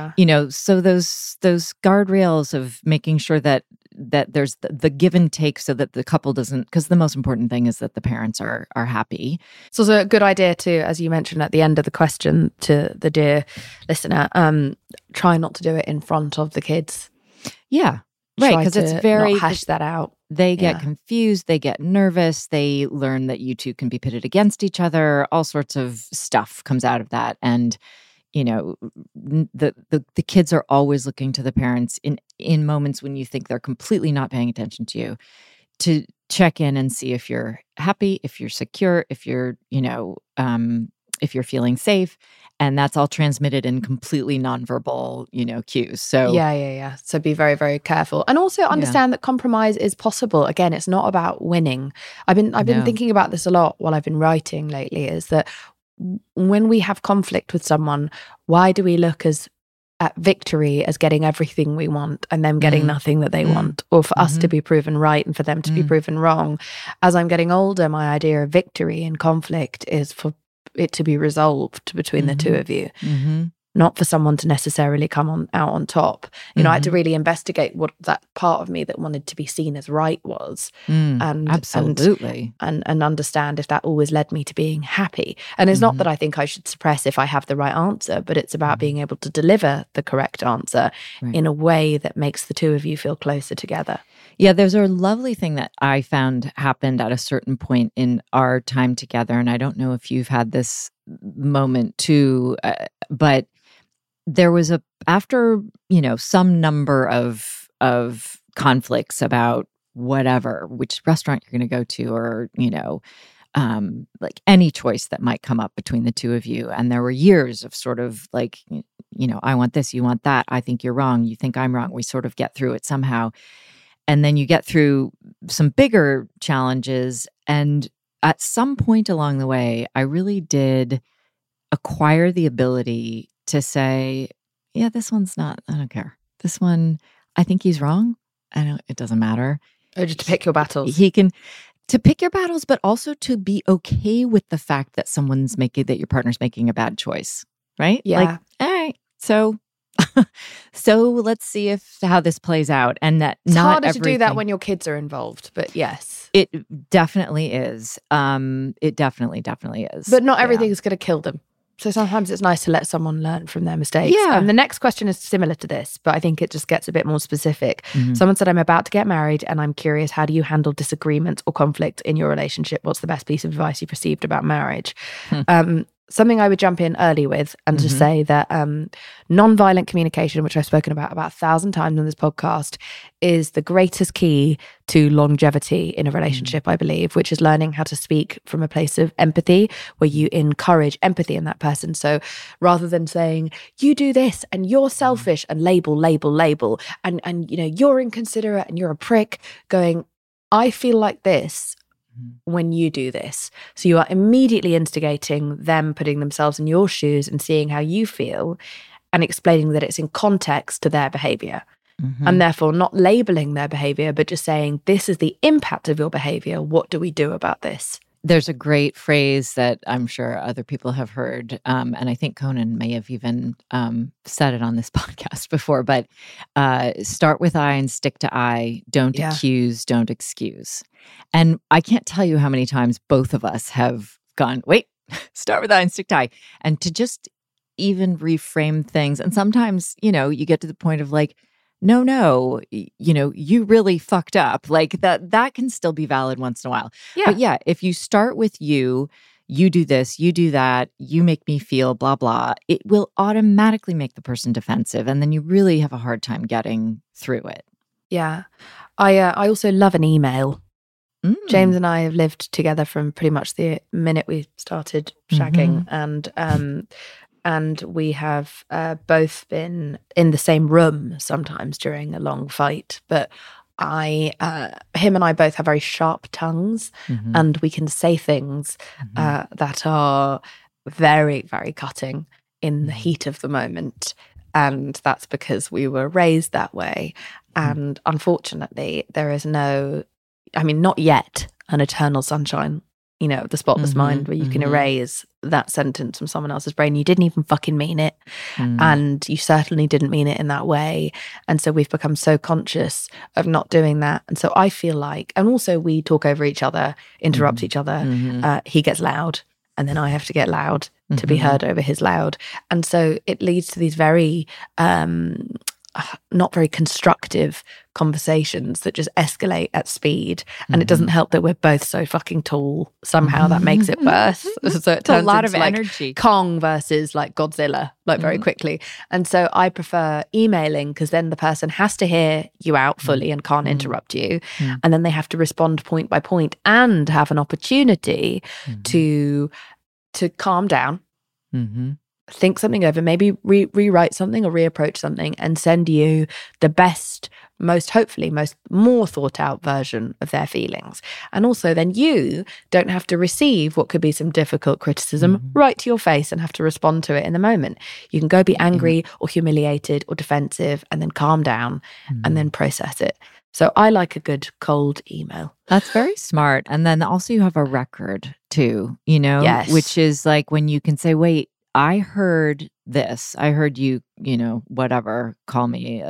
so those guardrails of making sure that there's the give and take so that the couple doesn't, because the most important thing is that the parents are happy. It's also a good idea too, as you mentioned at the end of the question to the dear listener, try not to do it in front of the kids. Yeah, right, because it's very, not hash that out. They get confused, they get nervous, they learn that you two can be pitted against each other, all sorts of stuff comes out of that. And the kids are always looking to the parents in moments when you think they're completely not paying attention to you, to check in and see if you're happy, if you're secure, if you're feeling safe. And that's all transmitted in completely nonverbal, cues. So yeah. So be very, very careful, and also understand that compromise is possible. Again, it's not about winning. I've been thinking about this a lot while I've been writing lately. Is that when we have conflict with someone, why do we look at victory as getting everything we want and them getting nothing that they want, or for us to be proven right and for them to be proven wrong? As I'm getting older, my idea of victory in conflict is for it to be resolved between the two of you, not for someone to necessarily come out on top. I had to really investigate what that part of me that wanted to be seen as right was, and absolutely, and understand if that always led me to being happy. And it's not that I think I should suppress if I have the right answer, but it's about being able to deliver the correct answer in a way that makes the two of you feel closer together. Yeah, there's a lovely thing that I found happened at a certain point in our time together, and I don't know if you've had this moment too, but there was after some number of conflicts about whatever, which restaurant you're going to go to, or like any choice that might come up between the two of you, and there were years of sort of like, I want this, you want that, I think you're wrong, you think I'm wrong. We sort of get through it somehow. And then you get through some bigger challenges. And at some point along the way, I really did acquire the ability to say, yeah, this one's not, I don't care. This one, I think he's wrong. It doesn't matter. Or just to pick your battles. To pick your battles, but also to be okay with the fact that that your partner's making a bad choice, right? Yeah. Like, all right, so let's see how this plays out. And that it's not harder everything, to do that when your kids are involved, but yes. It definitely is. It definitely is. But not everything is going to kill them. So sometimes it's nice to let someone learn from their mistakes. Yeah. And the next question is similar to this, but I think it just gets a bit more specific. Someone said, I'm about to get married and I'm curious, how do you handle disagreement or conflict in your relationship? What's the best piece of advice you've received about marriage? Something I would jump in early with and just say that non-violent communication, which I've spoken about 1,000 times on this podcast, is the greatest key to longevity in a relationship, I believe, which is learning how to speak from a place of empathy where you encourage empathy in that person. So rather than saying, you do this and you're selfish and label, and you're inconsiderate and you're a prick, going, I feel like this when you do this. So you are immediately instigating them putting themselves in your shoes and seeing how you feel and explaining that it's in context to their behavior. And therefore not labeling their behavior, but just saying, this is the impact of your behavior. What do we do about this? There's a great phrase that I'm sure other people have heard, and I think Conan may have even said it on this podcast before, but start with I and stick to I. Don't accuse, don't excuse. And I can't tell you how many times both of us have gone, wait, start with I and stick to I. And to just even reframe things. And sometimes, you get to the point of like, no, you really fucked up. Like that can still be valid once in a while. Yeah. But yeah, if you start with you do this, you do that, you make me feel blah, blah, it will automatically make the person defensive. And then you really have a hard time getting through it. Yeah. I also love an email. James and I have lived together from pretty much the minute we started shagging. And we have both been in the same room sometimes during a long fight. But him and I both have very sharp tongues, and we can say things that are very, very cutting in the heat of the moment. And that's because we were raised that way. And unfortunately, there is not yet an eternal sunshine, the spotless mind where you can erase that sentence from someone else's brain. You didn't even fucking mean it. And you certainly didn't mean it in that way. And so we've become so conscious of not doing that. And so I feel like, and also we talk over each other, interrupt each other. He gets loud and then I have to get loud to be heard over his loud. And so it leads to these very not very constructive conversations that just escalate at speed. And it doesn't help that we're both so fucking tall. Somehow that makes it worse. So it turns a lot into of like energy. Kong versus like Godzilla, like very quickly. And so I prefer emailing because then the person has to hear you out fully and can't interrupt you. And then they have to respond point by point and have an opportunity to calm down, think something over, maybe rewrite something or reapproach something and send you the best, hopefully more thought out version of their feelings. And also then you don't have to receive what could be some difficult criticism right to your face and have to respond to it in the moment. You can go be angry or humiliated or defensive and then calm down and then process it. So I like a good cold email. That's very smart. And then also you have a record too, Yes. which is like when you can say, wait, I heard this. I heard you, whatever, call me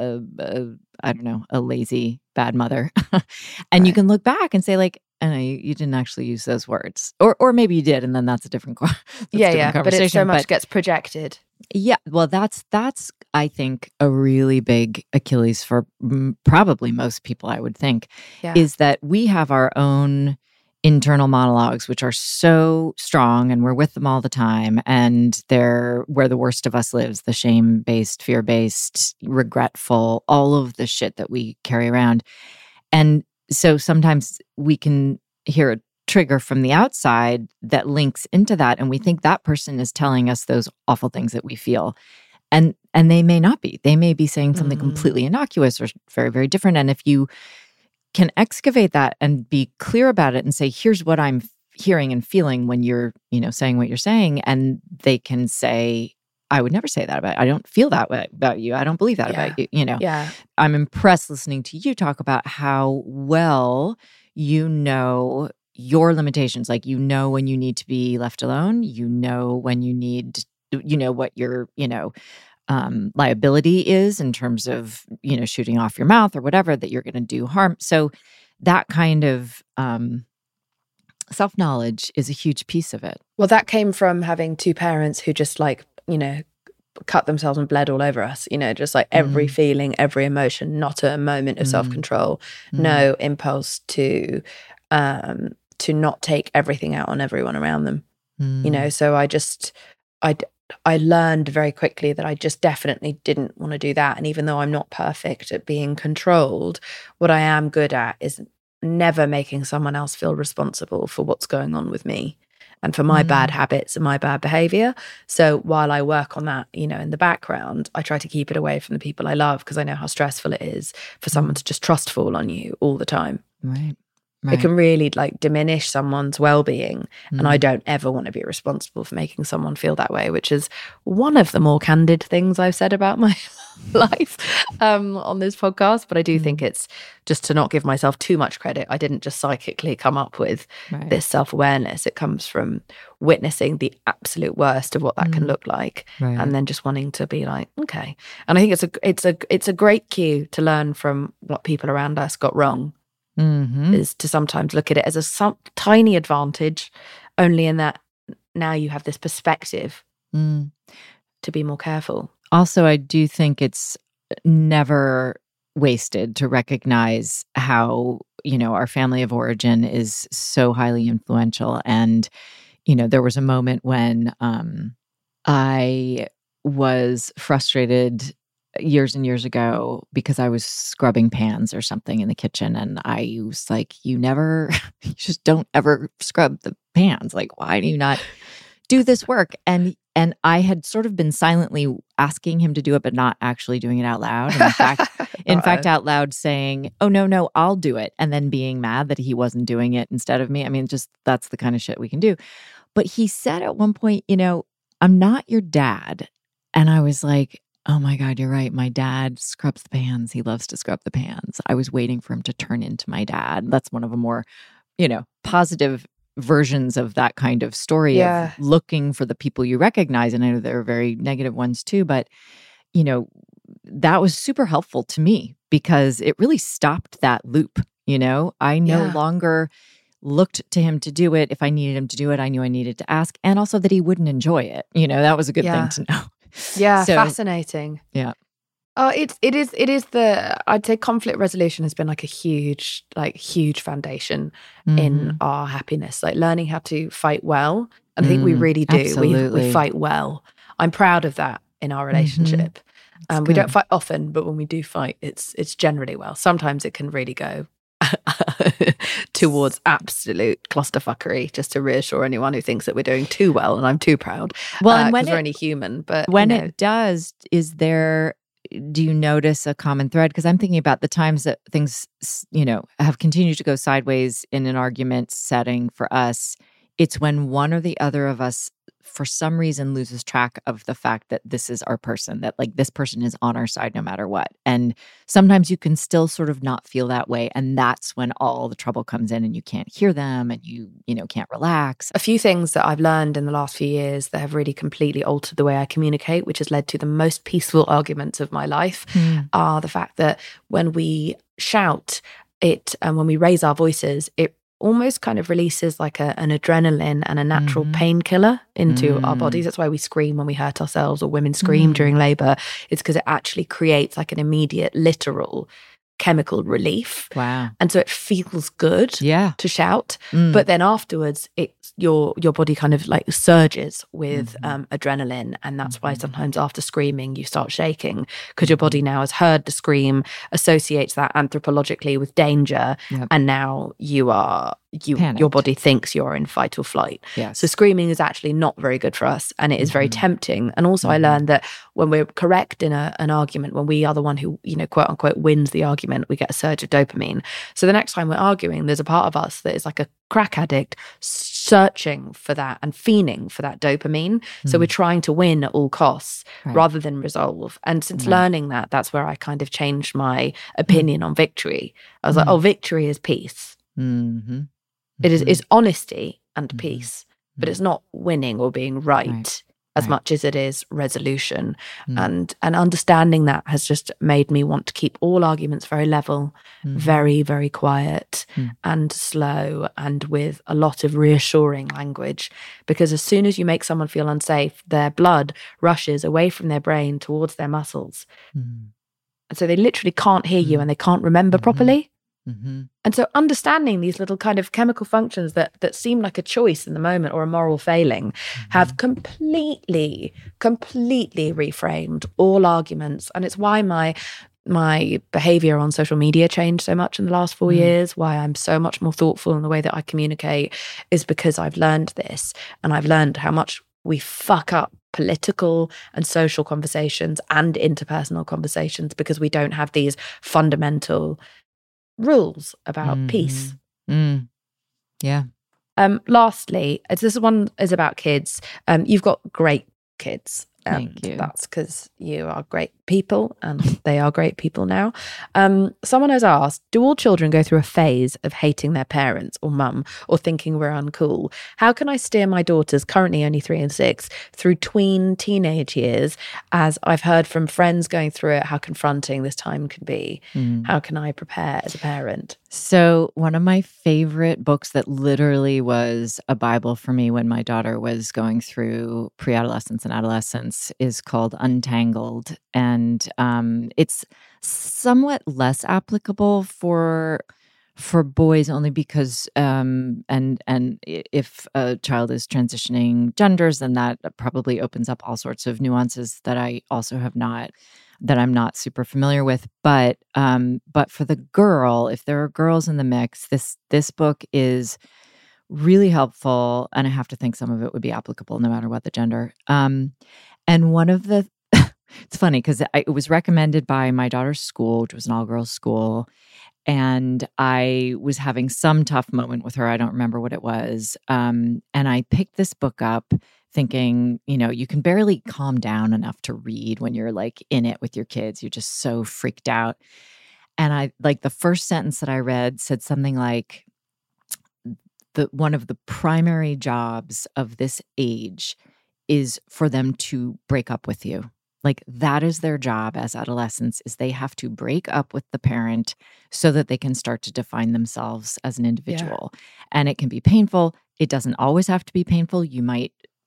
I don't know, a lazy bad mother. And you can look back and say like, I know you didn't actually use those words. Or maybe you did, and then that's a different conversation. But it so much gets projected. Yeah, well, that's I think a really big Achilles for probably most people, I would think, is that we have our own internal monologues, which are so strong and we're with them all the time. And they're where the worst of us lives, the shame-based, fear-based, regretful, all of the shit that we carry around. And so sometimes we can hear a trigger from the outside that links into that. And we think that person is telling us those awful things that we feel. And they may not be. They may be saying something completely innocuous or very, very different. And if you can excavate that and be clear about it and say, here's what I'm hearing and feeling when you're, saying what you're saying. And they can say, I would never say that about you. I don't feel that way about you. I don't believe that about you. Yeah. I'm impressed listening to you talk about how well you know your limitations. Like, when you need to be left alone, when you need, what your, liability is in terms of, shooting off your mouth or whatever, that you're going to do harm. So that kind of self-knowledge is a huge piece of it. Well, that came from having two parents who just cut themselves and bled all over us, just like every feeling, every emotion, not a moment of self-control, no impulse to not take everything out on everyone around them, so I learned very quickly that I just definitely didn't want to do that. And even though I'm not perfect at being controlled, what I am good at is never making someone else feel responsible for what's going on with me and for my bad habits and my bad behavior. So while I work on that, in the background, I try to keep it away from the people I love because I know how stressful it is for someone to just trust fall on you all the time. Right. It can really diminish someone's well-being. And I don't ever want to be responsible for making someone feel that way, which is one of the more candid things I've said about my life on this podcast. But I do think it's just to not give myself too much credit. I didn't just psychically come up with this self-awareness. It comes from witnessing the absolute worst of what that can look like, and then just wanting to be like, okay. And I think it's a great cue to learn from what people around us got wrong. Is to sometimes look at it as a tiny advantage, only in that now you have this perspective to be more careful. Also, I do think it's never wasted to recognize how, our family of origin is so highly influential. And, there was a moment when I was frustrated years and years ago because I was scrubbing pans or something in the kitchen, and I was like, you just don't ever scrub the pans. Like, why do you not do this work? And I had sort of been silently asking him to do it, but not actually doing it out loud. And in fact, out loud saying, oh, no, I'll do it. And then being mad that he wasn't doing it instead of me. I mean, just that's the kind of shit we can do. But he said at one point, I'm not your dad. And I was like, oh my God, you're right. My dad scrubs the pans. He loves to scrub the pans. I was waiting for him to turn into my dad. That's one of the more, positive versions of that kind of story of looking for the people you recognize. And I know there are very negative ones too, but, that was super helpful to me because it really stopped that loop. I no longer looked to him to do it. If I needed him to do it, I knew I needed to ask. And also that he wouldn't enjoy it. That was a good thing to know. Yeah, so fascinating. Yeah. I'd say conflict resolution has been like a huge foundation in our happiness, like learning how to fight well. And I think we really do. We fight well. I'm proud of that in our relationship. We don't fight often, but when we do fight, it's generally well. Sometimes it can really go towards absolute clusterfuckery, just to reassure anyone who thinks that we're doing too well and I'm too proud. Well, and when we're only human. But when it does, do you notice a common thread? Because I'm thinking about the times that things, have continued to go sideways in an argument setting for us. It's when one or the other of us, for some reason, loses track of the fact that this is our person, that like this person is on our side no matter what. And sometimes you can still sort of not feel that way. And that's when all the trouble comes in and you can't hear them and you can't relax. A few things that I've learned in the last few years that have really completely altered the way I communicate, which has led to the most peaceful arguments of my life, are the fact that when we shout it and when we raise our voices, it almost kind of releases like an adrenaline and a natural painkiller into our bodies. That's why we scream when we hurt ourselves, or women scream during labor. It's because it actually creates like an immediate, literal chemical relief. Wow. And so it feels good to shout. But then afterwards, your body kind of like surges with adrenaline. And that's why sometimes after screaming, you start shaking, because your body now has heard the scream, associates that anthropologically with danger. And now your body thinks you're in fight or flight. Yes. So screaming is actually not very good for us. And it is very tempting. And also I learned that when we're correct in an argument, when we are the one who, quote unquote, wins the argument, we get a surge of dopamine. So the next time we're arguing, there's a part of us that is like a crack addict searching for that and fiending for that dopamine. So we're trying to win at all costs rather than resolve. And since learning that, that's where I kind of changed my opinion on victory. I was like, victory is peace. It is honesty and peace, but it's not winning or being right as much as it is resolution. And understanding that has just made me want to keep all arguments very level, very, very quiet and slow, and with a lot of reassuring language. Because as soon as you make someone feel unsafe, their blood rushes away from their brain towards their muscles. And so they literally can't hear you and they can't remember properly. And so understanding these little kind of chemical functions that seem like a choice in the moment or a moral failing have completely reframed all arguments. And it's why my behavior on social media changed so much in the last 4 years, why I'm so much more thoughtful in the way that I communicate, is because I've learned this. And I've learned how much we fuck up political and social conversations and interpersonal conversations because we don't have these fundamental rules about peace. Lastly, this one is about kids. You've got great kids. Thank you. That's because you are great people and they are great people now. Someone has asked, do all children go through a phase of hating their parents or mum or thinking we're uncool? How can I steer my daughters, currently only 3 and 6, through teenage years, as I've heard from friends going through it, how confronting this time can be? How can I prepare as a parent? So one of my favorite books that literally was a Bible for me when my daughter was going through pre-adolescence and adolescence is called Untangled. And it's somewhat less applicable for boys, only because and if a child is transitioning genders, then that probably opens up all sorts of nuances that I also have not, that I'm not super familiar with. But for the girl, if there are girls in the mix, this book is really helpful, and I have to think some of it would be applicable no matter what the gender. And one of the it's funny because it was recommended by my daughter's school, which was an all-girls school, and I was having some tough moment with her. I don't remember what it was. And I picked this book up thinking, you can barely calm down enough to read when you're like in it with your kids. You're just so freaked out. And the first sentence that I read said something like, one of the primary jobs of this age is for them to break up with you. Like that is their job as adolescents, is they have to break up with the parent so that they can start to define themselves as an individual. And it can be painful. It doesn't always have to be painful. You might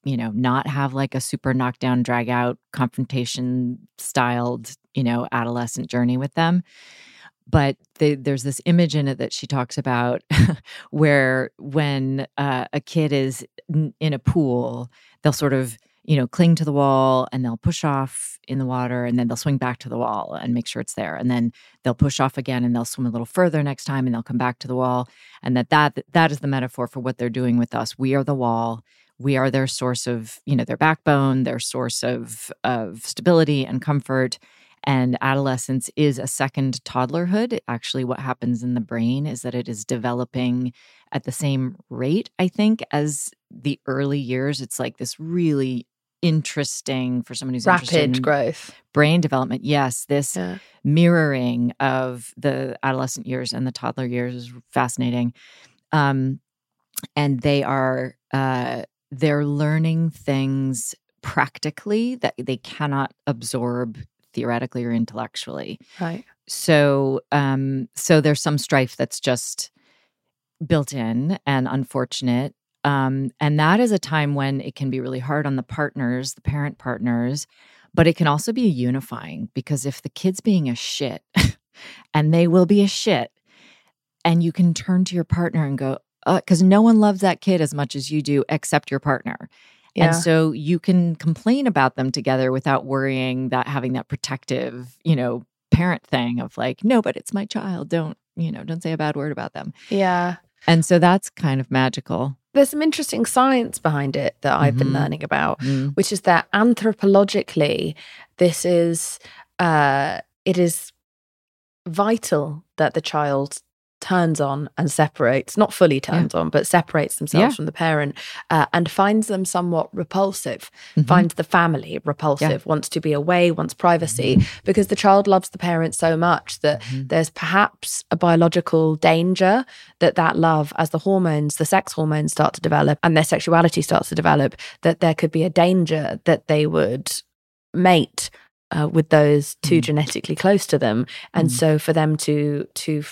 not have like a super knockdown, drag out, confrontation styled, adolescent journey with them. But there's this image in it that she talks about where when a kid is in a pool, they'll sort of, cling to the wall and they'll push off in the water and then they'll swing back to the wall and make sure it's there. And then they'll push off again and they'll swim a little further next time and they'll come back to the wall. And that is the metaphor for what they're doing with us. We are the wall. We are their source of, their backbone, their source of stability and comfort. And adolescence is a second toddlerhood. Actually, what happens in the brain is that it is developing at the same rate, I think, as the early years. It's like this really interesting, for someone who's interested in rapid growth, brain development. Yes, this mirroring of the adolescent years and the toddler years is fascinating. And they're learning things practically that they cannot absorb theoretically or intellectually. Right. So there's some strife that's just built in and unfortunate. And that is a time when it can be really hard on the parent partners, but it can also be unifying, because if the kid's being a shit, and they will be a shit, and you can turn to your partner and go, because no one loves that kid as much as you do except your partner. Yeah. And so you can complain about them together without worrying that having that protective, parent thing of like, no, but it's my child. Don't say a bad word about them. Yeah. And so that's kind of magical. There's some interesting science behind it that I've been learning about, which is that anthropologically, it is vital that the child turns on and separates, not fully turns on, but separates themselves from the parent and finds them somewhat repulsive, finds the family repulsive, wants to be away, wants privacy, because the child loves the parent so much that there's perhaps a biological danger that love, as the sex hormones start to develop and their sexuality starts to develop, that there could be a danger that they would mate with those too genetically close to them. And so for them to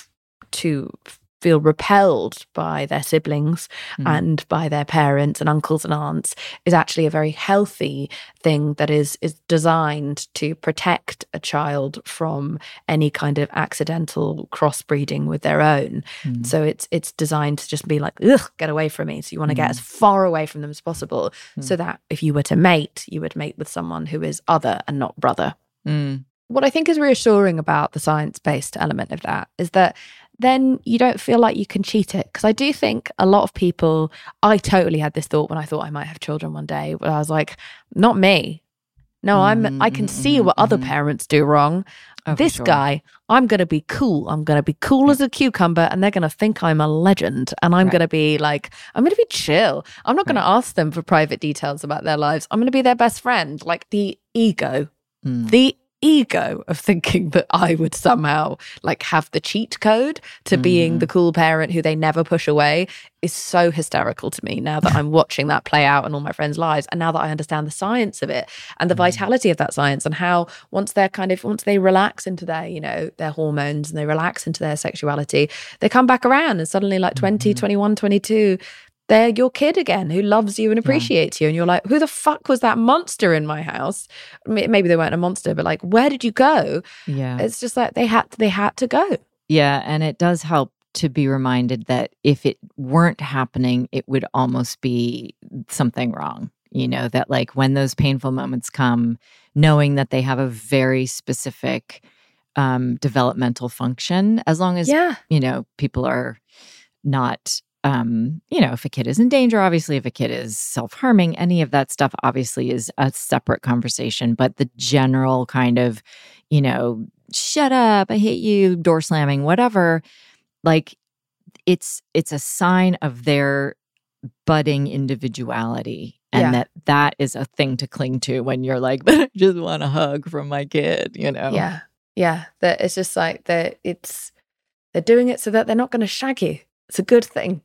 feel repelled by their siblings and by their parents and uncles and aunts is actually a very healthy thing that is designed to protect a child from any kind of accidental crossbreeding with their own. So it's designed to just be like, ugh, get away from me. So you want to get as far away from them as possible so that if you were to mate, you would mate with someone who is other and not brother. What I think is reassuring about the science-based element of that is that then you don't feel like you can cheat it. Because I do think a lot of people, I totally had this thought when I thought I might have children one day, where I was like, not me. No, I can see what other parents do wrong. This guy, I'm going to be cool. I'm going to be cool as a cucumber, and they're going to think I'm a legend. And I'm going to be like, I'm going to be chill. I'm not going to ask them for private details about their lives. I'm going to be their best friend. Like the ego of thinking that I would somehow like have the cheat code to being the cool parent who they never push away is so hysterical to me now that I'm watching that play out in all my friends' lives, and now that I understand the science of it and the vitality of that science, and how once they relax into their their hormones and they relax into their sexuality, they come back around and suddenly like 20, 21, 22, they're your kid again who loves you and appreciates you. And you're like, who the fuck was that monster in my house? Maybe they weren't a monster, but like, where did you go? Yeah. It's just like they had to go. Yeah. And it does help to be reminded that if it weren't happening, it would almost be something wrong. That like when those painful moments come, knowing that they have a very specific developmental function, as long as, people are not... if a kid is in danger, obviously, if a kid is self-harming, any of that stuff obviously is a separate conversation. But the general kind of, shut up, I hate you, door slamming, whatever, like it's a sign of their budding individuality. And that is a thing to cling to when you're like, but I just want a hug from my kid, Yeah. Yeah. That it's just like they're doing it so that they're not going to shag you. It's a good thing.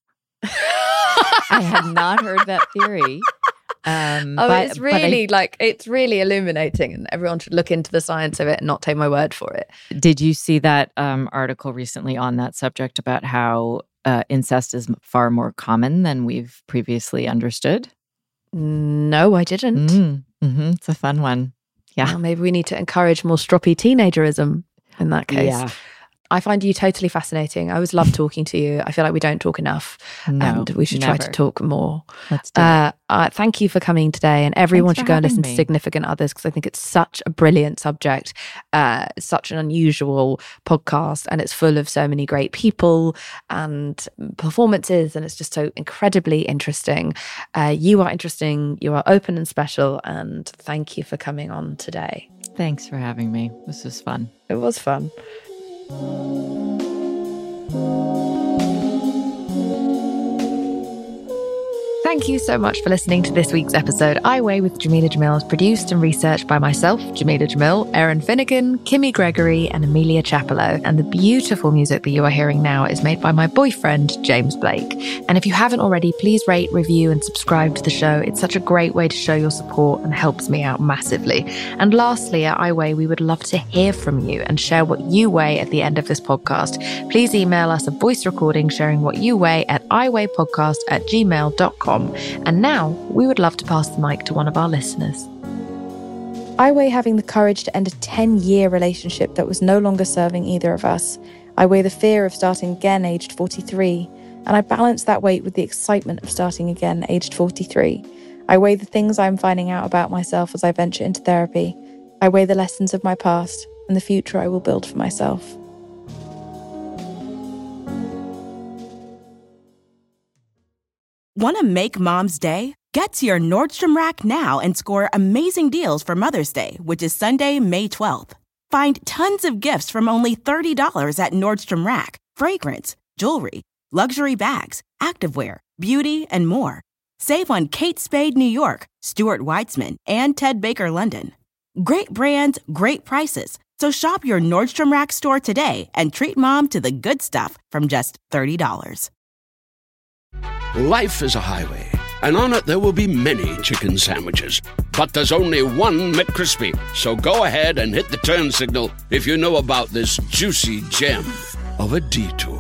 I had not heard that theory. It's really illuminating, and everyone should look into the science of it and not take my word for it. Did you see that article recently on that subject about how incest is far more common than we've previously understood? No, I didn't. It's a fun one. Yeah. Well, maybe we need to encourage more stroppy teenagerism in that case. Yeah. I find you totally fascinating. I always love talking to you. I feel like we don't talk enough, and we should try to talk more. Let's do it. Thank you for coming today, and everyone should go and listen to me. Significant Others, because I think it's such a brilliant subject, such an unusual podcast, and it's full of so many great people and performances, and it's just so incredibly interesting. You are interesting, you are open and special, and thank you for coming on today. Thanks for having me. This was fun. It was fun. Thank you so much for listening to this week's episode. I Weigh with Jameela Jamil is produced and researched by myself, Jameela Jamil, Erin Finnegan, Kimmy Gregory, and Amelia Chapello. And the beautiful music that you are hearing now is made by my boyfriend, James Blake. And if you haven't already, please rate, review, and subscribe to the show. It's such a great way to show your support and helps me out massively. And lastly, at I Weigh, we would love to hear from you and share what you weigh at the end of this podcast. Please email us a voice recording sharing what you weigh at iweighpodcast@gmail.com. And now we would love to pass the mic to one of our listeners. I weigh having the courage to end a 10-year relationship that was no longer serving either of us. I weigh the fear of starting again aged 43, and I balance that weight with the excitement of starting again aged 43. I weigh the things I'm finding out about myself as I venture into therapy. I weigh the lessons of my past and the future I will build for myself. Want to make Mom's Day? Get to your Nordstrom Rack now and score amazing deals for Mother's Day, which is Sunday, May 12th. Find tons of gifts from only $30 at Nordstrom Rack. Fragrance, jewelry, luxury bags, activewear, beauty, and more. Save on Kate Spade New York, Stuart Weitzman, and Ted Baker London. Great brands, great prices. So shop your Nordstrom Rack store today and treat Mom to the good stuff from just $30. Life is a highway, and on it there will be many chicken sandwiches. But there's only one McCrispy. So go ahead and hit the turn signal if you know about this juicy gem of a detour.